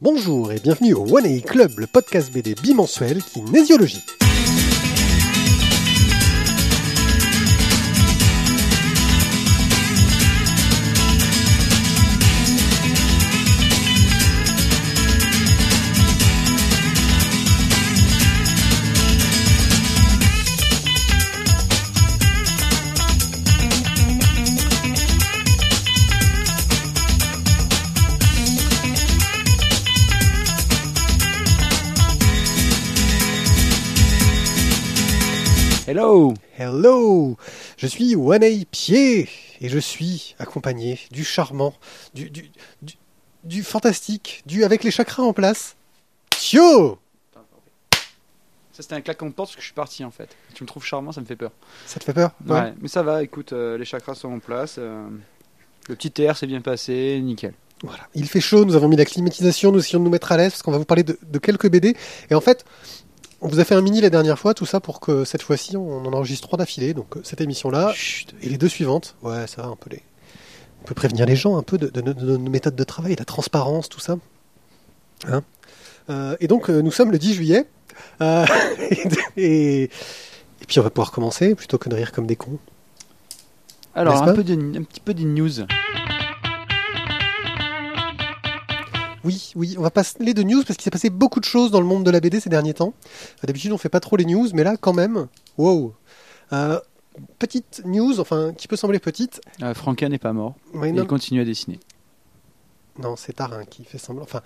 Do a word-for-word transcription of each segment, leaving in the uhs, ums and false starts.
Bonjour et bienvenue au One A Club, le podcast B D bimensuel qui nésiologie. Hello. Hello. Je suis One A Pied et je suis accompagné du charmant, du, du, du, du fantastique, du avec les chakras en place. Tio. Ça c'était un claquement de porte parce que je suis parti en fait. Tu me trouves charmant, ça me fait peur. Ça te fait peur? Ouais, ouais, mais ça va, écoute, euh, les chakras sont en place. Euh, le petit T R s'est bien passé, nickel. Voilà. Il fait chaud, nous avons mis la climatisation, nous essayons de nous mettre à l'aise parce qu'on va vous parler de, de quelques B D. Et en fait, on vous a fait un mini la dernière fois, tout ça pour que cette fois-ci on en enregistre trois d'affilée. Donc cette émission-là Chut. Et les deux suivantes. Ouais, ça va, un peu les... on peut prévenir les gens un peu de, de, de, de nos méthodes de travail, la transparence, tout ça. Hein euh, et donc euh, nous sommes le dix juillet. Euh, et, et puis on va pouvoir commencer plutôt que de rire comme des cons. Alors un, peu de, un petit peu des news. Oui, oui, on va passer de news parce qu'il s'est passé beaucoup de choses dans le monde de la B D ces derniers temps. D'habitude, on fait pas trop les news, mais là, quand même, wow. Euh, petite news, enfin, qui peut sembler petite. Euh, Franquin n'est pas mort. Oui, il continue à dessiner. Non, c'est Tarin qui fait semblant. Enfin,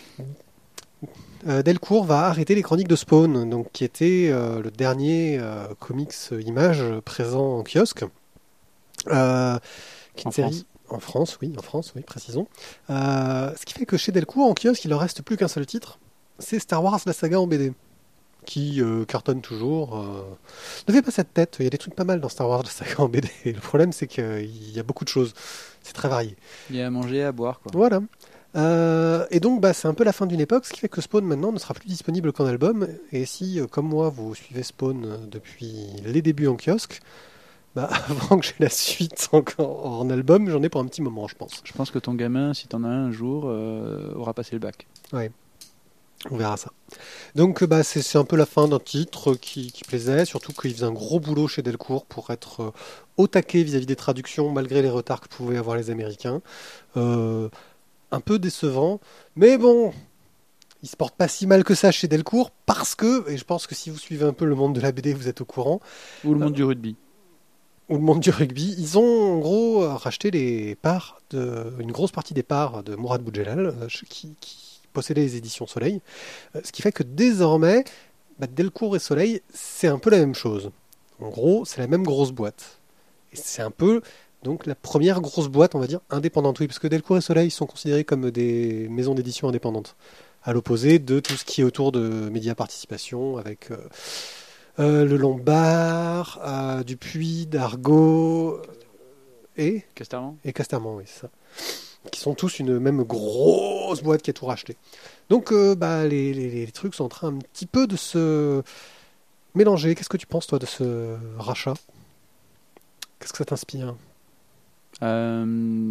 euh, Delcourt va arrêter les chroniques de Spawn, donc qui était euh, le dernier euh, comics image présent en kiosque. Euh, qui est une série. En France, oui, en France, oui, précisons. Euh, ce qui fait que chez Delcourt, en kiosque, il ne leur reste plus qu'un seul titre, c'est Star Wars, la saga en B D, qui euh, cartonne toujours. Euh... Ne fais pas cette tête, il y a des trucs pas mal dans Star Wars, la saga en B D. Et le problème, c'est qu'il y a beaucoup de choses, c'est très varié. Il y a à manger et à boire, quoi. Voilà. Euh, et donc, bah, c'est un peu la fin d'une époque, ce qui fait que Spawn, maintenant, ne sera plus disponible qu'en album. Et si, euh, comme moi, vous suivez Spawn depuis les débuts en kiosque, bah, avant que j'ai la suite encore en album, j'en ai pour un petit moment, je pense. Je pense que ton gamin, si t'en as un, un jour, euh, aura passé le bac. Ouais, on verra ça. Donc bah, c'est, c'est un peu la fin d'un titre qui, qui plaisait, surtout qu'il faisait un gros boulot chez Delcourt pour être euh, au taquet vis-à-vis des traductions, malgré les retards que pouvaient avoir les Américains. Euh, un peu décevant, mais bon... Il se porte pas si mal que ça chez Delcourt, parce que, et je pense que si vous suivez un peu le monde de la B D, vous êtes au courant... Ou le monde euh, du rugby. Ou le monde du rugby, ils ont en gros racheté les parts de, une grosse partie des parts de Mourad Boudjelal, euh, qui, qui possédait les éditions Soleil, euh, ce qui fait que désormais, bah, Delcourt et Soleil, c'est un peu la même chose. En gros, c'est la même grosse boîte. Et c'est un peu donc la première grosse boîte, on va dire, indépendante. Oui, parce que Delcourt et Soleil sont considérés comme des maisons d'édition indépendantes, à l'opposé de tout ce qui est autour de Média Participation, avec... Euh, Euh, le Lombard, euh, Dupuis, Dargaud et Casterman. Et Casterman, oui, c'est ça. Qui sont tous une même grosse boîte qui a tout racheté. Donc, euh, bah, les, les, les trucs sont en train un petit peu de se mélanger. Qu'est-ce que tu penses, toi, de ce rachat? Qu'est-ce que ça t'inspire? euh,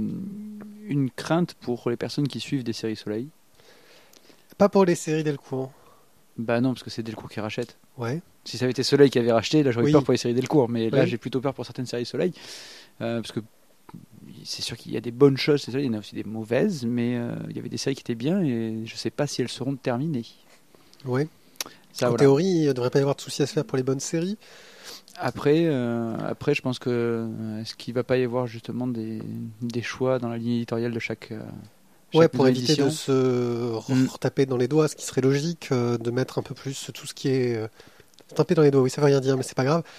Une crainte pour les personnes qui suivent des séries Soleil. Pas pour les séries Delcourt. Bah non, parce que c'est Delcourt qui rachète. Ouais. Si ça avait été Soleil qui avait racheté, là j'aurais Oui. peur pour les séries Delcourt, mais là Oui. j'ai plutôt peur pour certaines séries Soleil, euh, parce que c'est sûr qu'il y a des bonnes choses, c'est ça, il y en a aussi des mauvaises, mais euh, il y avait des séries qui étaient bien et je sais pas si elles seront terminées. Ouais. Ça, en voilà. théorie, il ne devrait pas y avoir de soucis à se faire pour les bonnes séries. Après, euh, après, je pense que euh, est-ce qu'il va pas y avoir justement des, des choix dans la ligne éditoriale de chaque. Euh, Ouais, chaque pour éviter édition. de se Mm. retaper dans les doigts, ce qui serait logique, euh, de mettre un peu plus tout ce qui est... Euh... Taper dans les doigts, oui, ça veut rien dire, mais c'est pas grave.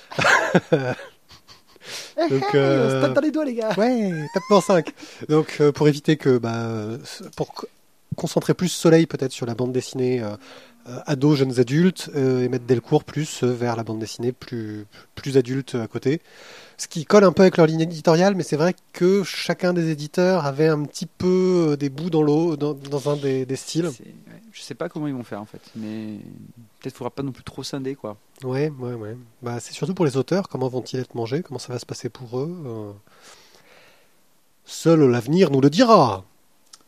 Donc, euh... on se tape dans les doigts, les gars. Ouais, tape dans cinq. Donc, euh, pour éviter que... Bah, pour co- concentrer plus Soleil peut-être sur la bande dessinée euh, euh, ados, jeunes adultes, euh, et mettre Delcourt plus euh, vers la bande dessinée plus, plus adulte à côté. Ce qui colle un peu avec leur ligne éditoriale, mais c'est vrai que chacun des éditeurs avait un petit peu euh, des bouts dans l'eau, dans, dans un des, des styles. C'est, ouais, je sais pas comment ils vont faire en fait, mais peut-être faudra pas non plus trop scinder quoi. Ouais, ouais, ouais. Bah, c'est surtout pour les auteurs, comment vont-ils être mangés, comment ça va se passer pour eux. euh... Seul l'avenir nous le dira.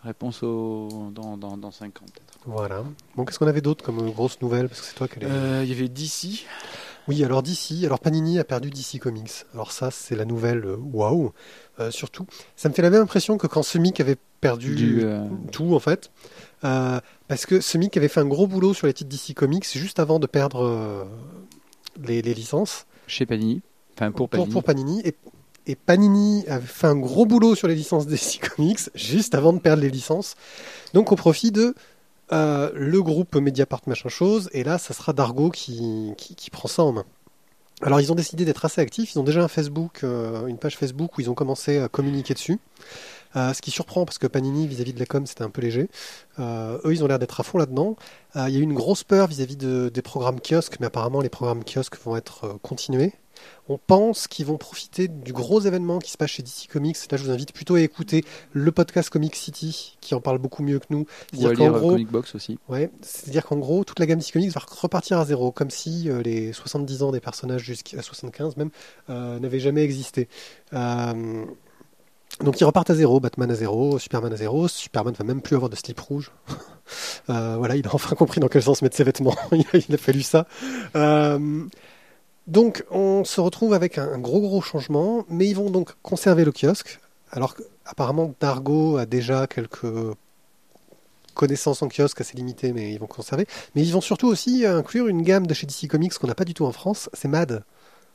Réponse au... dans, dans, dans cinq ans peut-être. Voilà. Bon, qu'est-ce qu'on avait d'autre comme grosses nouvelles? Parce que c'est toi qui les... Euh, Il y avait D C. Oui, alors D C, alors Panini a perdu D C Comics. Alors ça, c'est la nouvelle euh, waouh. Euh, surtout, ça me fait la même impression que quand Semic avait perdu Du, euh, tout en fait. Euh, parce que Semic avait fait un gros boulot sur les titres D C Comics juste avant de perdre euh, les, les licences chez Panini. Enfin, pour Panini. pour, pour Panini. Et, et Panini avait fait un gros boulot sur les licences D C Comics juste avant de perdre les licences. Donc au profit de euh, le groupe Mediapart machin chose. Et là, ça sera Dargo qui, qui, qui prend ça en main. Alors ils ont décidé d'être assez actifs. Ils ont déjà un Facebook, euh, une page Facebook où ils ont commencé à communiquer dessus. Euh, ce qui surprend parce que Panini vis-à-vis de la com c'était un peu léger. Euh, eux ils ont l'air d'être à fond là-dedans. Euh, il y a eu une grosse peur vis-à-vis de, des programmes kiosques, mais apparemment les programmes kiosques vont être euh, continués. On pense qu'ils vont profiter du gros événement qui se passe chez D C Comics. Là je vous invite plutôt à écouter le podcast Comic City qui en parle beaucoup mieux que nous. Ou à lire Comic Box aussi. Ouais, c'est-à-dire qu'en gros toute la gamme D C Comics va repartir à zéro, comme si euh, les soixante-dix ans des personnages jusqu'à soixante-quinze même euh, n'avaient jamais existé. Euh, Donc ils repartent à zéro, Batman à zéro, Superman à zéro, Superman va même plus avoir de slip rouge. euh, voilà, il a enfin compris dans quel sens mettre ses vêtements, il, a, il a fallu ça. Euh, donc on se retrouve avec un, un gros gros changement, mais ils vont donc conserver le kiosque, alors qu'apparemment Dargo a déjà quelques connaissances en kiosque assez limitées, mais ils vont conserver. Mais ils vont surtout aussi inclure une gamme de chez D C Comics qu'on n'a pas du tout en France, c'est Mad.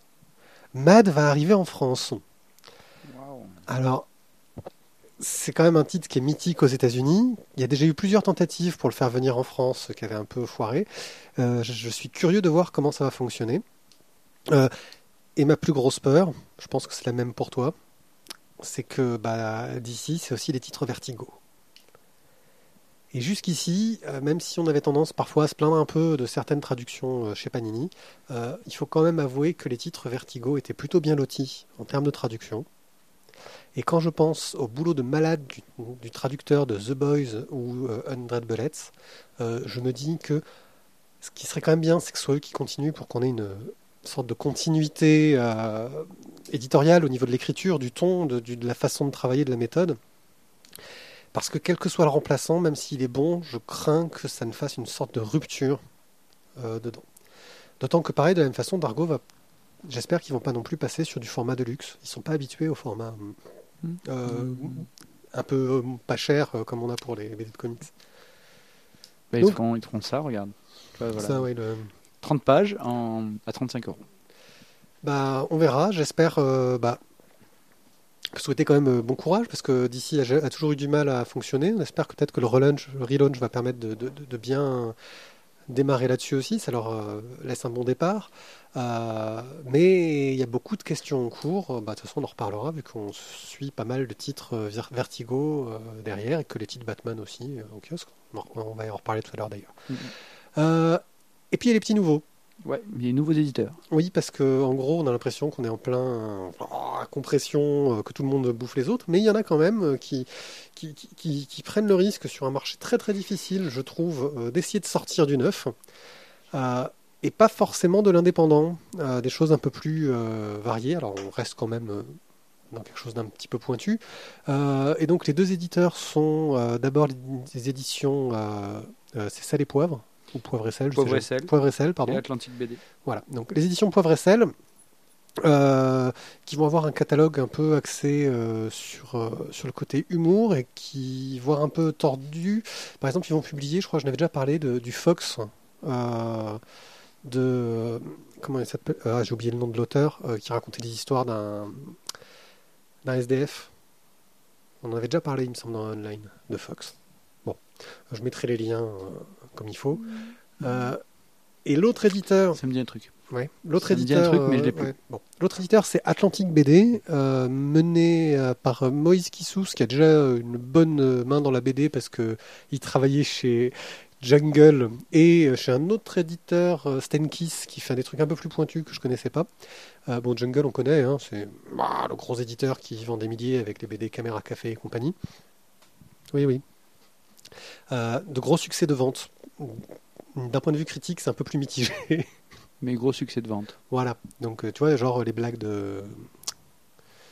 Mad va arriver en France. Alors, c'est quand même un titre qui est mythique aux États-Unis. Il y a déjà eu plusieurs tentatives pour le faire venir en France, qui avaient un peu foiré. Euh, je, je suis curieux de voir comment ça va fonctionner. Euh, et ma plus grosse peur, je pense que c'est la même pour toi, c'est que bah, d'ici, c'est aussi les titres Vertigo. Et jusqu'ici, euh, même si on avait tendance parfois à se plaindre un peu de certaines traductions euh, chez Panini, euh, il faut quand même avouer que les titres Vertigo étaient plutôt bien lotis en termes de traduction. Et quand je pense au boulot de malade du, du traducteur de The Boys ou euh, Hundred Bullets, euh, je me dis que ce qui serait quand même bien, c'est que ce soit eux qui continuent pour qu'on ait une sorte de continuité euh, éditoriale au niveau de l'écriture, du ton, de, du, de la façon de travailler, de la méthode. Parce que quel que soit le remplaçant, même s'il est bon, je crains que ça ne fasse une sorte de rupture euh, dedans. D'autant que pareil, de la même façon, Dargo va... J'espère qu'ils vont pas non plus passer sur du format de luxe. Ils sont pas habitués au format... Euh, mmh. un peu euh, pas cher euh, comme on a pour les B D de comics. Bah, Donc, ils, feront, ils feront ça, regarde. Bah, voilà. Ça, ouais, le... trente pages en, à trente-cinq euros. Bah, on verra. J'espère euh, bah, souhaiter quand même euh, bon courage parce que D C a, a toujours eu du mal à fonctionner. On espère que peut-être que le relaunch, le relaunch va permettre de, de, de bien démarrer là-dessus aussi. Ça leur euh, laisse un bon départ. Euh, mais il y a beaucoup de questions en cours. Bah, de toute façon, on en reparlera vu qu'on suit pas mal de titres euh, Vertigo euh, derrière et que les titres Batman aussi euh, en kiosque. On, on va y en reparler tout à l'heure d'ailleurs. Mm-hmm. Euh, et puis il y a les petits nouveaux. Ouais, les nouveaux éditeurs. Oui, parce qu'en gros, on a l'impression qu'on est en plein euh, oh, compression, euh, que tout le monde bouffe les autres, mais il y en a quand même euh, qui, qui, qui, qui, qui prennent le risque sur un marché très très difficile, je trouve, euh, d'essayer de sortir du neuf. Euh, et pas forcément de l'indépendant, euh, des choses un peu plus euh, variées. Alors on reste quand même euh, dans quelque chose d'un petit peu pointu. Euh, et donc les deux éditeurs sont euh, d'abord les, les éditions euh, euh, c'est Sel et Poivre, ou Poivre et Sel, je Poivre sais et Sel. Poivre et Sel, pardon. Et Atlantic B D. Voilà, donc les éditions Poivre et Sel, euh, qui vont avoir un catalogue un peu axé euh, sur, euh, sur le côté humour et qui voire un peu tordu. Par exemple, ils vont publier, je crois que je n'avais déjà parlé, de, du Fox, euh, de comment il s'appelle ah, j'ai oublié le nom de l'auteur euh, qui racontait des histoires d'un d'un S D F. On en avait déjà parlé, il me semble, dans Online de Fox. Bon, je mettrai les liens euh, comme il faut. Euh, et l'autre éditeur, ça me dit un truc. Ouais, l'autre ça éditeur, me dit un truc, mais je l'ai plus. Ouais, bon. L'autre éditeur, c'est Atlantic B D, euh, mené euh, par Moïse Kissous, qui a déjà une bonne main dans la B D parce que il travaillait chez Jungle et chez un autre éditeur, euh, Stenkiss, qui fait des trucs un peu plus pointus que je connaissais pas. Euh, bon, Jungle, on connaît, hein, c'est bah, le gros éditeur qui vend des milliers avec les B D Caméra Café et compagnie. Oui, oui. Euh, de gros succès de vente. D'un point de vue critique, c'est un peu plus mitigé. Mais gros succès de vente. Voilà. Donc, tu vois, genre les blagues de...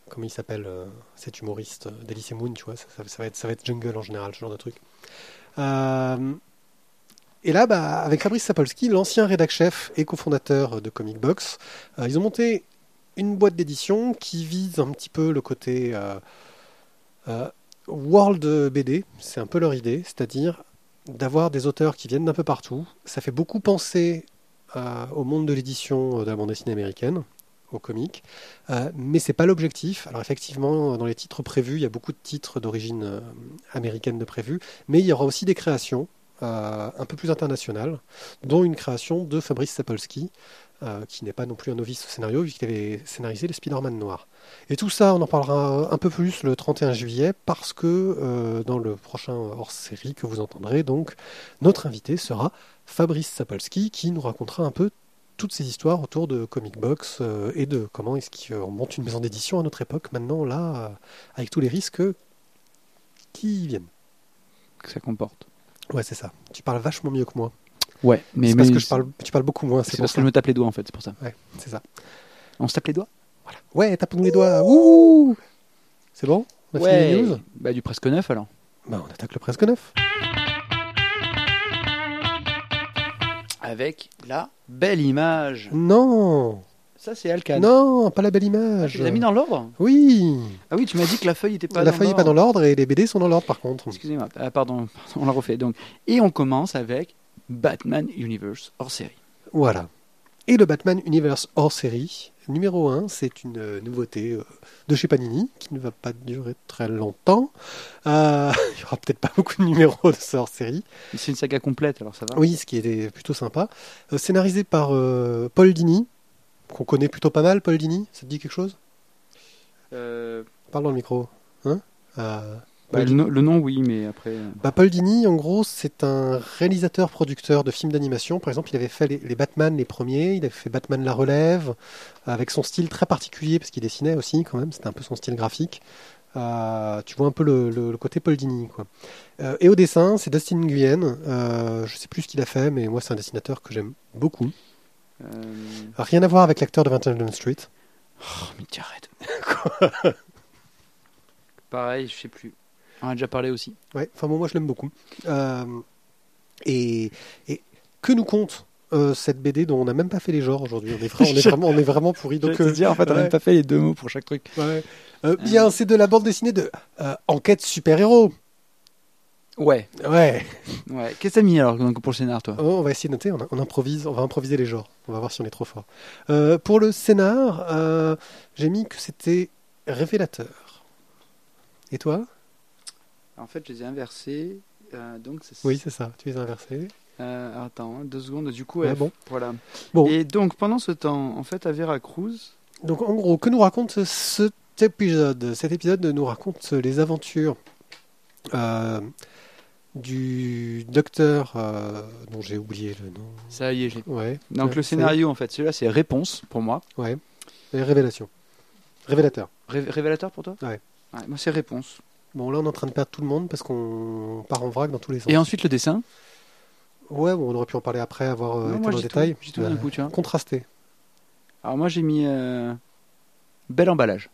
comment il s'appelle, euh, cet humoriste d'Elyse Moon, tu vois, ça, ça, ça va être, ça va être Jungle en général, ce genre de truc. Euh, et là, bah, avec Fabrice Sapolsky, l'ancien rédac-chef et cofondateur de Comic Box, euh, ils ont monté une boîte d'édition qui vise un petit peu le côté euh, euh, world B D, c'est un peu leur idée, c'est-à-dire d'avoir des auteurs qui viennent d'un peu partout. Ça fait beaucoup penser euh, au monde de l'édition de la bande dessinée américaine, au comic, euh, mais c'est pas l'objectif. Alors effectivement, dans les titres prévus, il y a beaucoup de titres d'origine euh, américaine de prévus, mais il y aura aussi des créations euh, un peu plus internationales, dont une création de Fabrice Sapolsky, euh, qui n'est pas non plus un novice au scénario, vu qu'il avait scénarisé les Spider-Man noirs. Et tout ça, on en parlera un peu plus le trente et un juillet, parce que euh, dans le prochain hors-série que vous entendrez, donc, notre invité sera Fabrice Sapolsky, qui nous racontera un peu toutes ces histoires autour de Comic Box euh, et de comment est-ce qu'on monte une maison d'édition à notre époque, maintenant, là, euh, avec tous les risques qui viennent. Que ça comporte. Ouais, c'est ça. Tu parles vachement mieux que moi. Ouais, mais, c'est mais parce que je parle, tu parles beaucoup moins. C'est, c'est parce pour que ça. je me tape les doigts en fait, c'est pour ça. Ouais, c'est ça. On se tape les doigts. Voilà. Ouais, tapons-nous les doigts. Ouh. C'est bon. On a ouais. fini les news. Bah du presque neuf alors. Bah on attaque le presque neuf. Avec la belle image. Non. Ça c'est Alcan. Non, pas la belle Ah, image. tu les as mis dans l'ordre. Oui. Ah oui, tu m'as dit que la feuille était pas la dans feuille n'est l'ordre. pas dans l'ordre et les B D sont dans l'ordre par contre. Excusez-moi. Ah, pardon, on la refait. Donc, et on commence avec Batman Universe hors série. Voilà. Et le Batman Universe hors série, numéro un, c'est une euh, nouveauté euh, de chez Panini, qui ne va pas durer très longtemps. Euh, il n'y aura peut-être pas beaucoup de numéros de ce hors série. C'est une saga complète, alors ça va. Oui, ce qui était plutôt sympa. Euh, scénarisé par euh, Paul Dini, qu'on connaît plutôt pas mal, Paul Dini. Ça te dit quelque chose ? Euh, Parle dans le micro. Hein euh, bah, le, no- le nom, oui, mais après. euh, Bah, Paul Dini, en gros, c'est un réalisateur-producteur de films d'animation. Par exemple, il avait fait les, les Batman, les premiers. Il avait fait Batman La Relève, avec son style très particulier, parce qu'il dessinait aussi, quand même. C'était un peu son style graphique. Euh, tu vois un peu le, le- le côté Paul Dini, quoi. Euh, et au dessin, c'est Dustin Nguyen. Euh, je sais plus ce qu'il a fait, mais moi, c'est un dessinateur que j'aime beaucoup. euh, Rien à voir avec l'acteur de vingt et un Jump Street. Oh, mais tu arrêtes. Pareil, je sais plus. On a déjà parlé aussi. Ouais, enfin bon, moi je l'aime beaucoup. Euh, et, et que nous compte euh, cette B D dont on n'a même pas fait les genres aujourd'hui. On est, vra- on est vraiment, on est vraiment pourri. Donc, Donc, te euh, dire, en fait, on n'a ouais. même pas fait les deux mots pour chaque truc. ouais. Euh, bien, c'est de la bande dessinée de euh, enquête super-héros. Ouais. Ouais. Ouais. Qu'est-ce que t'as mis alors donc, pour le scénar, toi? Oh, on va essayer de noter. On, on improvise. On va improviser les genres. On va voir si on est trop fort. Euh, pour le scénar, euh, j'ai mis que c'était révélateur. Et toi? En fait, je les ai inversés. euh, donc, c'est... Oui, c'est ça. Tu les as inversés. Euh, alors, attends, hein, deux secondes. Du coup, Ouais, F. bon. Voilà. Bon. Et donc, pendant ce temps, en fait, à Veracruz. Donc en gros, que nous raconte cet épisode? Cet épisode nous raconte les aventures euh, du docteur euh, dont j'ai oublié le nom. Ça y est, je l'ai. Ouais. Donc, Ouais, le ça scénario, en fait, celui-là, c'est Réponse pour moi. y est. Ouais. Et révélation. Révélateur. Ré- révélateur pour toi? Ouais. Ouais, moi, c'est Réponse. Bon, là, on est en train de perdre tout le monde parce qu'on part en vrac dans tous les sens. Et ensuite, le dessin. Ouais, bon, on aurait pu en parler après, avoir euh, Non, été moi, dans le j'ai détail. tout, j'ai tout d'un coup, tu vois. Contrasté. Alors, moi, j'ai mis euh, Bel emballage.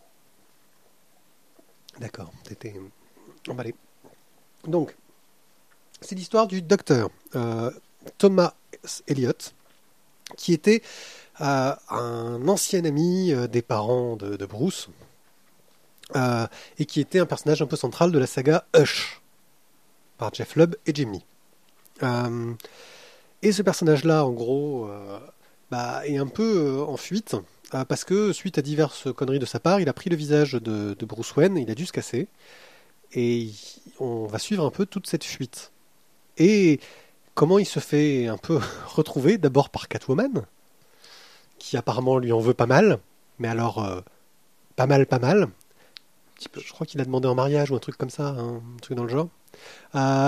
D'accord, t'étais emballé. Donc, c'est l'histoire du docteur euh, Thomas Elliott, qui était euh, un ancien ami euh, des parents de, de Bruce, euh, et qui était un personnage un peu central de la saga Hush, par Jeff Lubb et Jim Lee. Euh, et ce personnage-là, en gros, euh, bah, est un peu euh, en fuite, euh, parce que suite à diverses conneries de sa part, il a pris le visage de, de Bruce Wayne, il a dû se casser, et il- on va suivre un peu toute cette fuite. Et comment il se fait un peu retrouver, d'abord par Catwoman, qui apparemment lui en veut pas mal, mais alors euh, pas mal, pas mal. petit peu. Je crois qu'il a demandé en mariage ou un truc comme ça, hein, un truc dans le genre. Euh,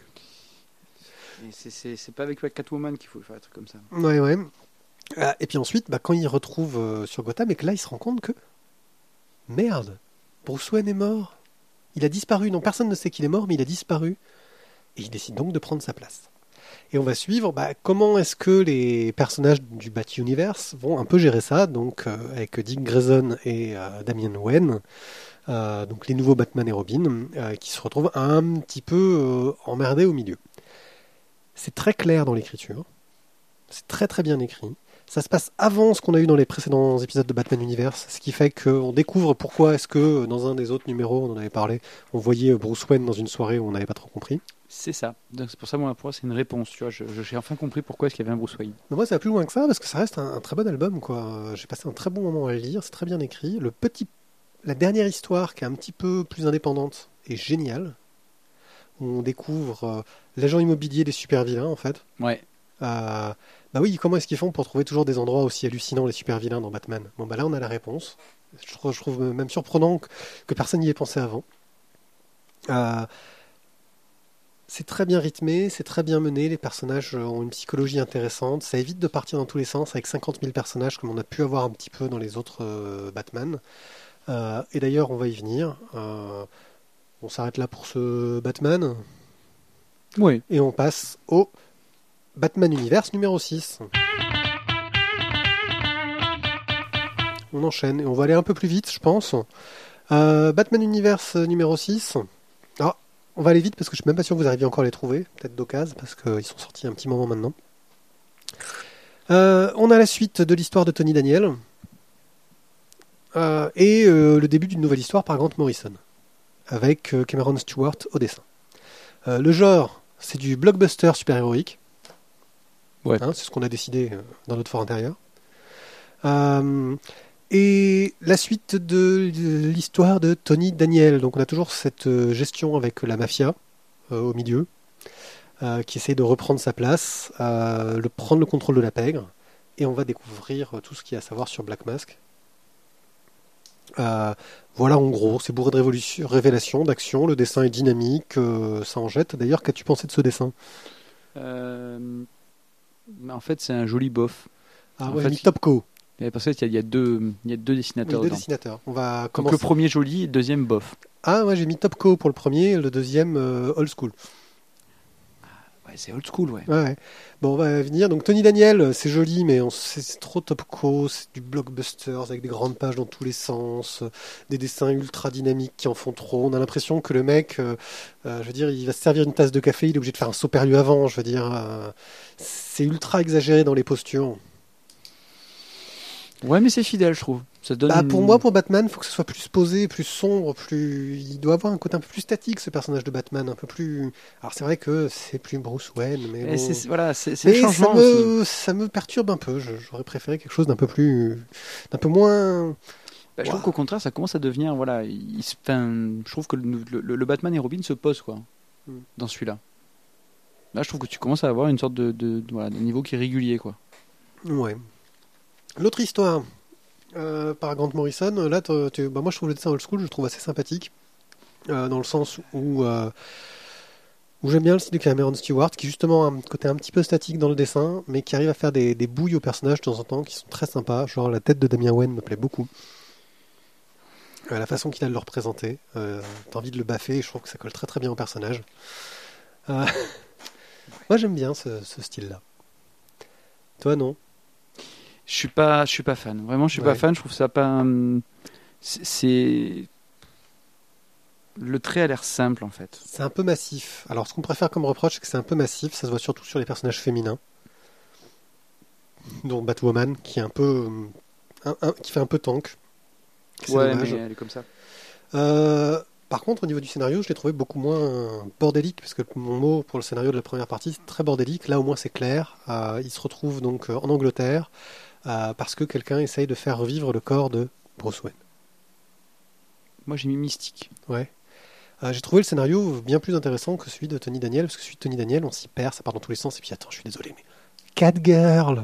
Et c'est, c'est, c'est pas avec Catwoman qu'il faut faire un truc comme ça. ouais, ouais. Euh, et puis ensuite, bah, quand il retrouve euh, sur Gotham, et que là, il se rend compte que merde, Bruce Wayne est mort. Il a disparu. Non, personne ne sait qu'il est mort, mais il a disparu. Et il décide donc de prendre sa place. Et on va suivre bah, comment est-ce que les personnages du Bat-Universe vont un peu gérer ça, donc euh, avec Dick Grayson et euh, Damian Wayne, euh, donc les nouveaux Batman et Robin, euh, qui se retrouvent un petit peu euh, emmerdés au milieu. C'est très clair dans l'écriture, c'est très très bien écrit. Ça se passe avant ce qu'on a eu dans les précédents épisodes de Batman Universe, ce qui fait qu'on découvre pourquoi est-ce que dans un des autres numéros, on en avait parlé, on voyait Bruce Wayne dans une soirée où on n'avait pas trop compris. C'est ça. Donc c'est pour ça, moi, pour moi, c'est une réponse. Tu vois, je, je- j'ai enfin compris pourquoi est-ce qu'il y avait un Bruce Wayne. Mais moi, ça va plus loin que ça, parce que ça reste un, un très bon album, quoi. J'ai passé un très bon moment à le lire, c'est très bien écrit. Le petit, la dernière histoire, qui est un petit peu plus indépendante, est géniale. Où on découvre euh, l'agent immobilier des super-vilains, en fait. Ouais. Euh, bah oui, comment est-ce qu'ils font pour trouver toujours des endroits aussi hallucinants, les super-vilains, dans Batman? Bon, bah là, on a la réponse. Je trouve, je trouve même surprenant que, que personne n'y ait pensé avant. Euh, C'est très bien rythmé, c'est très bien mené, les personnages ont une psychologie intéressante, ça évite de partir dans tous les sens avec cinquante mille personnages comme on a pu avoir un petit peu dans les autres euh, Batman. Euh, et d'ailleurs, on va y venir. Euh, on s'arrête là pour ce Batman Oui. et on passe au Batman Universe numéro six. On enchaîne et on va aller un peu plus vite, je pense. Euh, Batman Universe numéro six. Ah, on va aller vite parce que je suis même pas sûr que vous arriviez encore à les trouver, peut-être d'occasion, parce qu'ils sont sortis un petit moment maintenant. Euh, on a la suite de l'histoire de Tony Daniel euh, et euh, le début d'une nouvelle histoire par Grant Morrison, avec euh, Cameron Stewart au dessin. Euh, le genre, c'est du blockbuster super-héroïque. Ouais. Hein, c'est ce qu'on a décidé euh, dans notre fort intérieur. Euh, et la suite de, de l'histoire de Tony Daniel. Donc on a toujours cette euh, gestion avec la mafia euh, au milieu, euh, qui essaie de reprendre sa place, euh, le, prendre le contrôle de la pègre, et on va découvrir euh, tout ce qu'il y a à savoir sur Black Mask. Euh, voilà en gros, c'est bourré de révolution, révélations, d'action, le dessin est dynamique, euh, ça en jette. D'ailleurs, qu'as-tu pensé de ce dessin? Euh, En fait, c'est un joli bof. Ah En ouais, fait, j'ai mis Topco, Et parce qu'il y, a- il y a deux, il y a deux oui, dessinateurs deux dedans. dessinateurs. On va Donc commencer. le premier joli, et le deuxième bof. Ah ouais, j'ai mis Topco pour le premier, le deuxième euh, Old School. Ouais, c'est old school, ouais. Ouais, ouais. Bon, on va venir. Donc Tony Daniel, c'est joli, mais on sait, c'est trop Topco, c'est du blockbuster avec des grandes pages dans tous les sens, euh, des dessins ultra dynamiques qui en font trop. On a l'impression que le mec, euh, euh, je veux dire, il va se servir une tasse de café, il est obligé de faire un saut perlu avant. Je veux dire, euh, c'est ultra exagéré dans les postures. Ouais, mais c'est fidèle, je trouve. Ça donne Bah, une- pour moi, pour Batman, il faut que ce soit plus posé, plus sombre, plus. Il doit avoir un côté un peu plus statique, ce personnage de Batman, un peu plus. Alors c'est vrai que c'est plus Bruce Wayne, mais Et bon. c'est- voilà, c'est c'est le Mais ça changement aussi. me, ça me perturbe un peu. Je- J'aurais préféré quelque chose d'un peu plus, d'un peu moins. Bah, je trouve Ouah. qu'au contraire, ça commence à devenir, voilà, il se- enfin, je trouve que le, le- le Batman et Robin se posent, quoi, Mm. dans celui-là. Là, je trouve que tu commences à avoir une sorte de, de, de- voilà, de niveau qui est régulier, quoi. Ouais. L'autre histoire euh, par Grant Morrison. Là, t'as- tu- bah, moi, je trouve le dessin old school, je le trouve assez sympathique, euh, dans le sens où, euh, où j'aime bien le style de Cameron Stewart, qui justement a un côté un petit peu statique dans le dessin, mais qui arrive à faire des, des bouilles aux personnages de temps en temps qui sont très sympas. Genre la tête de Damian Wayne me plaît beaucoup. Euh, la façon qu'il a de le représenter, euh, t'as envie de le baffer, et je trouve que ça colle très très bien au personnage. Euh, Moi j'aime bien ce, ce style-là. Toi non? Je suis pas, je suis pas fan. Vraiment, je suis Ouais. pas fan. Je trouve ça pas. hum, C'est c'est- le trait a l'air simple, en fait. C'est un peu massif. Alors ce qu'on préfère comme reproche, c'est que c'est un peu massif, ça se voit surtout sur les personnages féminins. Dont Batwoman, qui est un peu. euh, un- un- qui fait un peu tank. C'est Ouais, dommage. mais elle est comme ça. Euh, par contre, au niveau du scénario, je l'ai trouvé beaucoup moins bordélique, parce que mon mot pour le scénario de la première partie, c'est très bordélique. Là, au moins, c'est clair. Euh, il se retrouve donc euh, en Angleterre, euh, parce que quelqu'un essaye de faire revivre le corps de Bruce Wayne. Moi, j'ai mis mystique. Ouais. Euh, j'ai trouvé le scénario bien plus intéressant que celui de Tony Daniel, parce que celui de Tony Daniel, on s'y perd, ça part dans tous les sens, et puis attends, je suis désolé, mais Catgirl.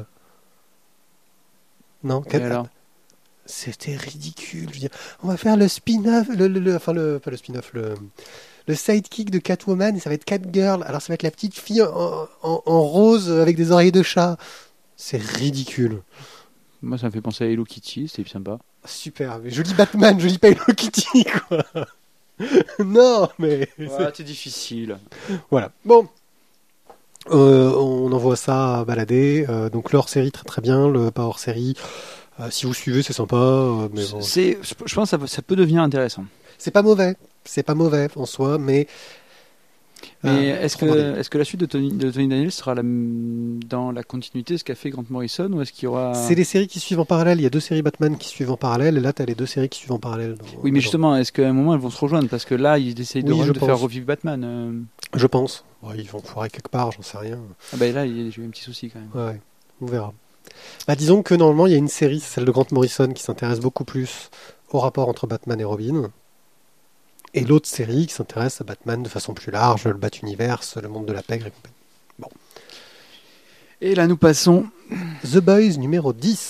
Non, Et Cat- alors C'était ridicule. Je veux dire, on va faire le spin-off, le, le- le- enfin le, pas le spin-off, le, le sidekick de Catwoman, et ça va être Catgirl. Alors ça va être la petite fille en, en- en rose avec des oreilles de chat. C'est ridicule. Moi, ça me fait penser à Hello Kitty, c'était sympa. Super, mais je dis Batman, je dis pas Hello Kitty, quoi. Non, mais Ouais, c'est difficile. voilà. Bon, Euh, on envoie ça balader. Euh, donc le hors-série très très bien, le pas hors-série. Euh, si vous suivez, c'est sympa. Euh, mais bon. C'est, je pense que ça, peut- ça peut devenir intéressant. C'est pas mauvais. C'est pas mauvais en soi, mais. Mais euh, est-ce trop que, bordélique. est-ce que la suite de Tony, de Tony Daniel sera la, dans la continuité de ce qu'a fait Grant Morrison ou est-ce qu'il y aura... C'est les séries qui suivent en parallèle. Il y a deux séries Batman qui suivent en parallèle, et là, tu as les deux séries qui suivent en parallèle. dans- Oui, mais dedans. justement, est-ce qu'à un moment elles vont se rejoindre? Parce que là, ils essayent de, Oui, je de faire pense. revivre Batman. euh. Je pense. Ouais, ils vont foirer quelque part, j'en sais rien. Ah ben là, il y a- j'ai eu un petit souci quand même. Ouais, on verra. Bah, disons que normalement, il y a une série, c'est celle de Grant Morrison, qui s'intéresse beaucoup plus au rapport entre Batman et Robin. Et l'autre série qui s'intéresse à Batman de façon plus large, le Bat-Universe, le monde de la pègre et compagnie. Et là, nous passons... The Boys numéro dix.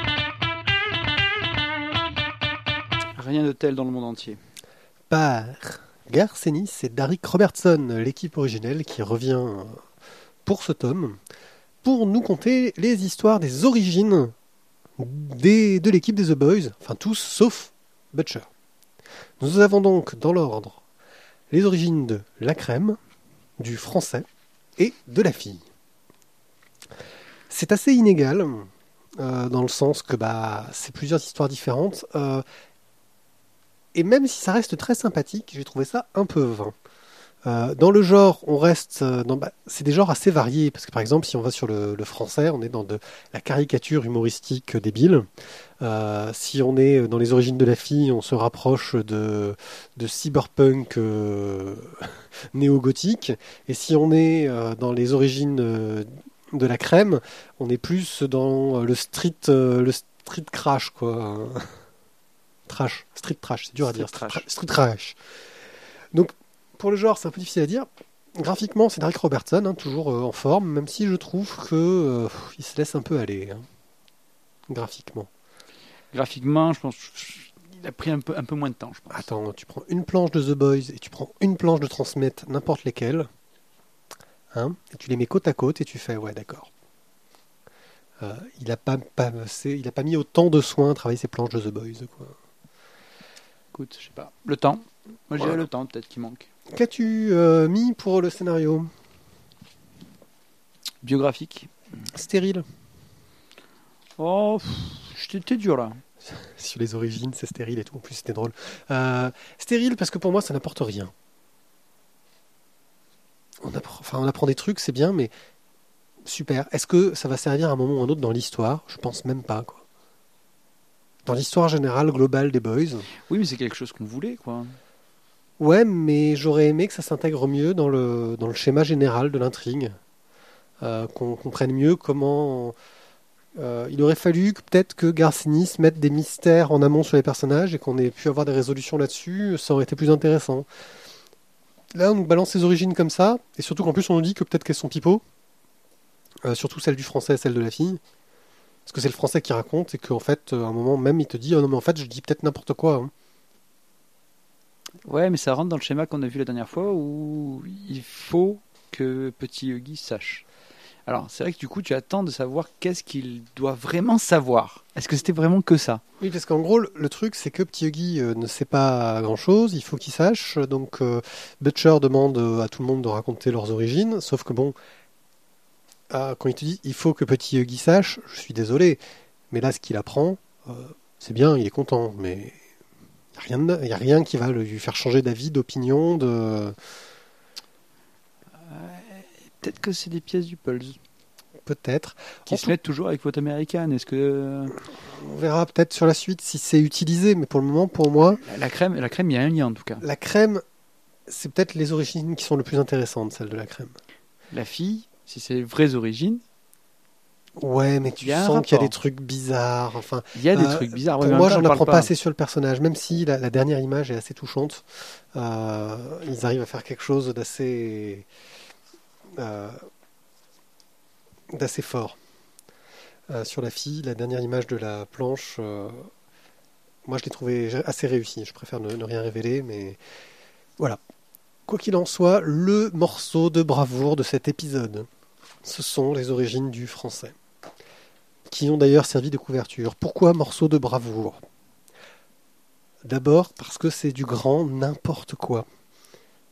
Rien de tel dans le monde entier. Par Garth Ennis et Derek Robertson, l'équipe originelle qui revient pour ce tome, pour nous conter les histoires des origines des, de l'équipe des The Boys, enfin tous sauf Butcher. Nous avons donc dans l'ordre les origines de la crème, du français et de la fille. C'est assez inégal, euh, dans le sens que bah, c'est plusieurs histoires différentes. Euh, et même si ça reste très sympathique, j'ai trouvé ça un peu vain. Euh, dans le genre, on reste euh, dans, bah, c'est des genres assez variés, parce que par exemple, si on va sur le, le français, on est dans de la caricature humoristique débile. Euh, si on est dans les origines de la fille, on se rapproche de, de cyberpunk euh, néo-gothique. Et si on est euh, dans les origines euh, de la crème, on est plus dans le street, euh, le street crash, quoi. Trash, street trash, c'est dur à Street dire. Street trash. tra- street trash. Donc, pour le genre, c'est un peu difficile à dire. Graphiquement, c'est Derek Robertson, hein, toujours euh, en forme, même si je trouve que euh, il se laisse un peu aller, hein, graphiquement. Graphiquement, je pense qu'il a pris un peu, un peu moins de temps, je pense. Attends, tu prends une planche de The Boys et tu prends une planche de Transmet, n'importe lesquelles, hein, et tu les mets côte à côte et tu fais, ouais, d'accord. Euh, il n'a pas, pas, c'est- il a pas mis autant de soin à travailler ses planches de The Boys, quoi. Écoute, je sais pas. Le temps. Moi, je dirais Voilà. le temps, peut-être, qui manque. Qu'as-tu euh, mis pour le scénario? Biographique. Stérile. Oh, pff, j'étais dur là. Sur les origines, c'est stérile et tout. En plus, c'était drôle. Euh, stérile parce que pour moi, ça n'apporte rien. On apprend, enfin, on apprend des trucs, c'est bien, mais super. Est-ce que ça va servir à un moment ou à un autre dans l'histoire? Je pense même pas, quoi. Dans l'histoire générale, globale des Boys, Oui, mais c'est quelque chose qu'on voulait, quoi. ouais, mais j'aurais aimé que ça s'intègre mieux dans le, dans le schéma général de l'intrigue. Euh, qu'on comprenne mieux comment... euh, il aurait fallu que peut-être que Garth Ennis mette des mystères en amont sur les personnages et qu'on ait pu avoir des résolutions là-dessus, ça aurait été plus intéressant. Là, on nous balance ses origines comme ça, et surtout qu'en plus on nous dit que peut-être qu'elles sont pipeaux, euh, surtout celle du français et celle de la fille, parce que c'est le français qui raconte, et qu'en fait, à un moment même, il te dit « Oh non, mais en fait, je dis peut-être n'importe quoi. Hein. » Ouais, mais ça rentre dans le schéma qu'on a vu la dernière fois où il faut que Petit Huggy sache. Alors, c'est vrai que du coup, tu attends de savoir qu'est-ce qu'il doit vraiment savoir. Est-ce que c'était vraiment que ça? Oui, parce qu'en gros, le, le truc, c'est que Petit Huggy euh, ne sait pas grand-chose, il faut qu'il sache, donc euh, Butcher demande euh, à tout le monde de raconter leurs origines, sauf que bon, ah, quand il te dit « Il faut que Petit Huggy sache », je suis désolé, mais là, ce qu'il apprend, euh, c'est bien, il est content, mais il n'y a, a rien qui va lui faire changer d'avis, d'opinion, de... Peut-être que c'est des pièces du Pulse Peut-être. qui En se tout- mettent toujours avec Faute américaine. Est-ce que On verra peut-être sur la suite si c'est utilisé, mais pour le moment, pour moi, la, la crème, la crème, il y a un lien en tout cas. la crème, c'est peut-être les origines qui sont le plus intéressantes, celles de la crème. La fille, si c'est les vraies origines, Ouais, mais tu Il y a un sens qu'il y a rapport. des trucs bizarres. Enfin, il y a des euh, trucs bizarres. pour Ouais, mais en moi, même temps, j'en on parle apprends pas pas. assez sur le personnage, même si la, la dernière image est assez touchante. Euh, ils arrivent à faire quelque chose d'assez euh, d'assez fort. Euh, sur la fille, la dernière image de la planche, euh, moi je l'ai trouvée assez réussie. Je préfère ne, ne rien révéler, mais voilà. Quoi qu'il en soit, le morceau de bravoure de cet épisode, ce sont les origines du français, qui ont d'ailleurs servi de couverture. Pourquoi morceau de bravoure? D'abord parce que c'est du grand n'importe quoi.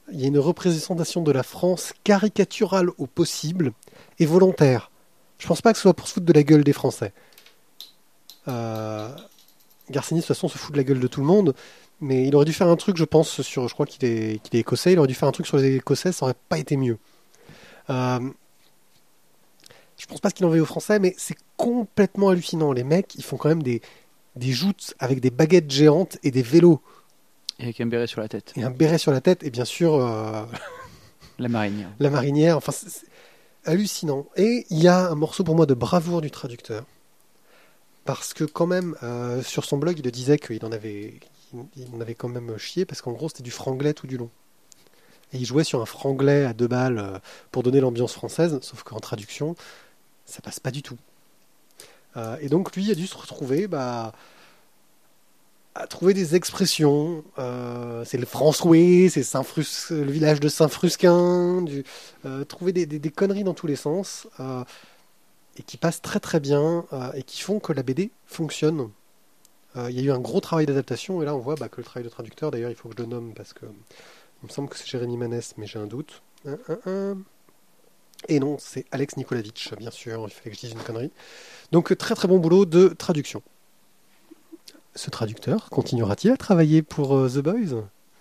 Il y a une représentation de la France caricaturale au possible et volontaire. Je pense pas que ce soit pour se foutre de la gueule des Français. Euh, Garcinis, de toute façon, se fout de la gueule de tout le monde, mais il aurait dû faire un truc, je pense, sur. Je crois qu'il est, qu'il est écossais, il aurait dû faire un truc sur les Écossais, ça aurait pas été mieux. Euh, je pense pas ce qu'il en veut aux Français, mais c'est complètement hallucinant. Les mecs, ils font quand même des, des joutes avec des baguettes géantes et des vélos. Et avec un béret sur la tête. Et un béret sur la tête, et bien sûr. Euh... La marinière. La marinière, enfin, c'est, c'est hallucinant. Et il y a un morceau pour moi de bravoure du traducteur. Parce que quand même, euh, sur son blog, il le disait qu'il en avait, il en avait quand même chié, parce qu'en gros, c'était du franglais tout du long. Et il jouait sur un franglais à deux balles euh, pour donner l'ambiance française, sauf qu'en traduction, ça passe pas du tout. Euh, et donc, lui a dû se retrouver bah, à trouver des expressions. Euh, c'est le François, c'est Saint-Frus, le village de Saint-Frusquin, du, euh, trouver des, des, des conneries dans tous les sens. Euh, et qui passent très très bien euh, et qui font que la B D fonctionne. Euh, il y a eu un gros travail d'adaptation et là on voit bah, que le travail de traducteur, d'ailleurs il faut que je le nomme parce que il me semble que c'est Jérémy Manès mais j'ai un doute. Un, un, un. Et non, c'est Alex Nikolavitch, bien sûr, il fallait que je dise une connerie. Donc très très bon boulot de traduction. Ce traducteur continuera-t-il à travailler pour euh, The Boys ?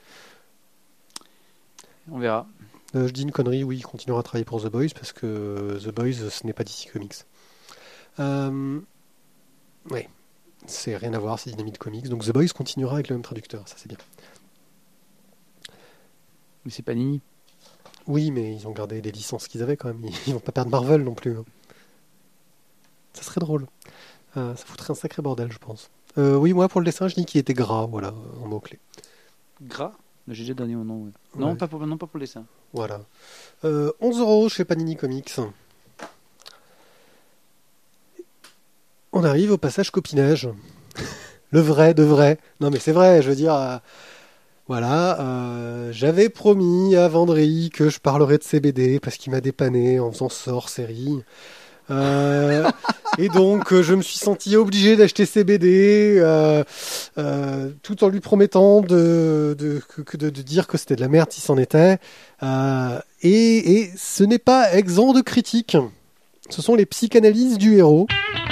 On verra. Euh, je dis une connerie, oui, il continuera à travailler pour The Boys parce que The Boys, ce n'est pas D C Comics. Euh... Oui, c'est rien à voir, c'est Dynamite Comics. Donc The Boys continuera avec le même traducteur, ça c'est bien. Mais c'est Panini. Oui, mais ils ont gardé les licences qu'ils avaient quand même. Ils vont pas perdre Marvel non plus. Hein. Ça serait drôle. Euh, ça foutrait un sacré bordel, je pense. Euh, oui, moi pour le dessin, je dis qu'il était gras, voilà, en mots-clés. Gras ? J'ai déjà donné mon nom. Ouais. Non, Ouais. pas pour, non, pas pour le dessin. Voilà. Euh, onze euros chez Panini Comics. On arrive au passage copinage. Le vrai de vrai. Non mais c'est vrai, je veux dire... Euh, voilà, euh, j'avais promis à Vendry que je parlerais de C B D parce qu'il m'a dépanné en faisant ce hors-série. Euh, et donc, euh, je me suis senti obligé d'acheter C B D euh, euh, tout en lui promettant de, de, de, de, de dire que c'était de la merde si c'en était. Euh, et, et ce n'est pas exempt de critiques. Ce sont les psychanalyses du héros.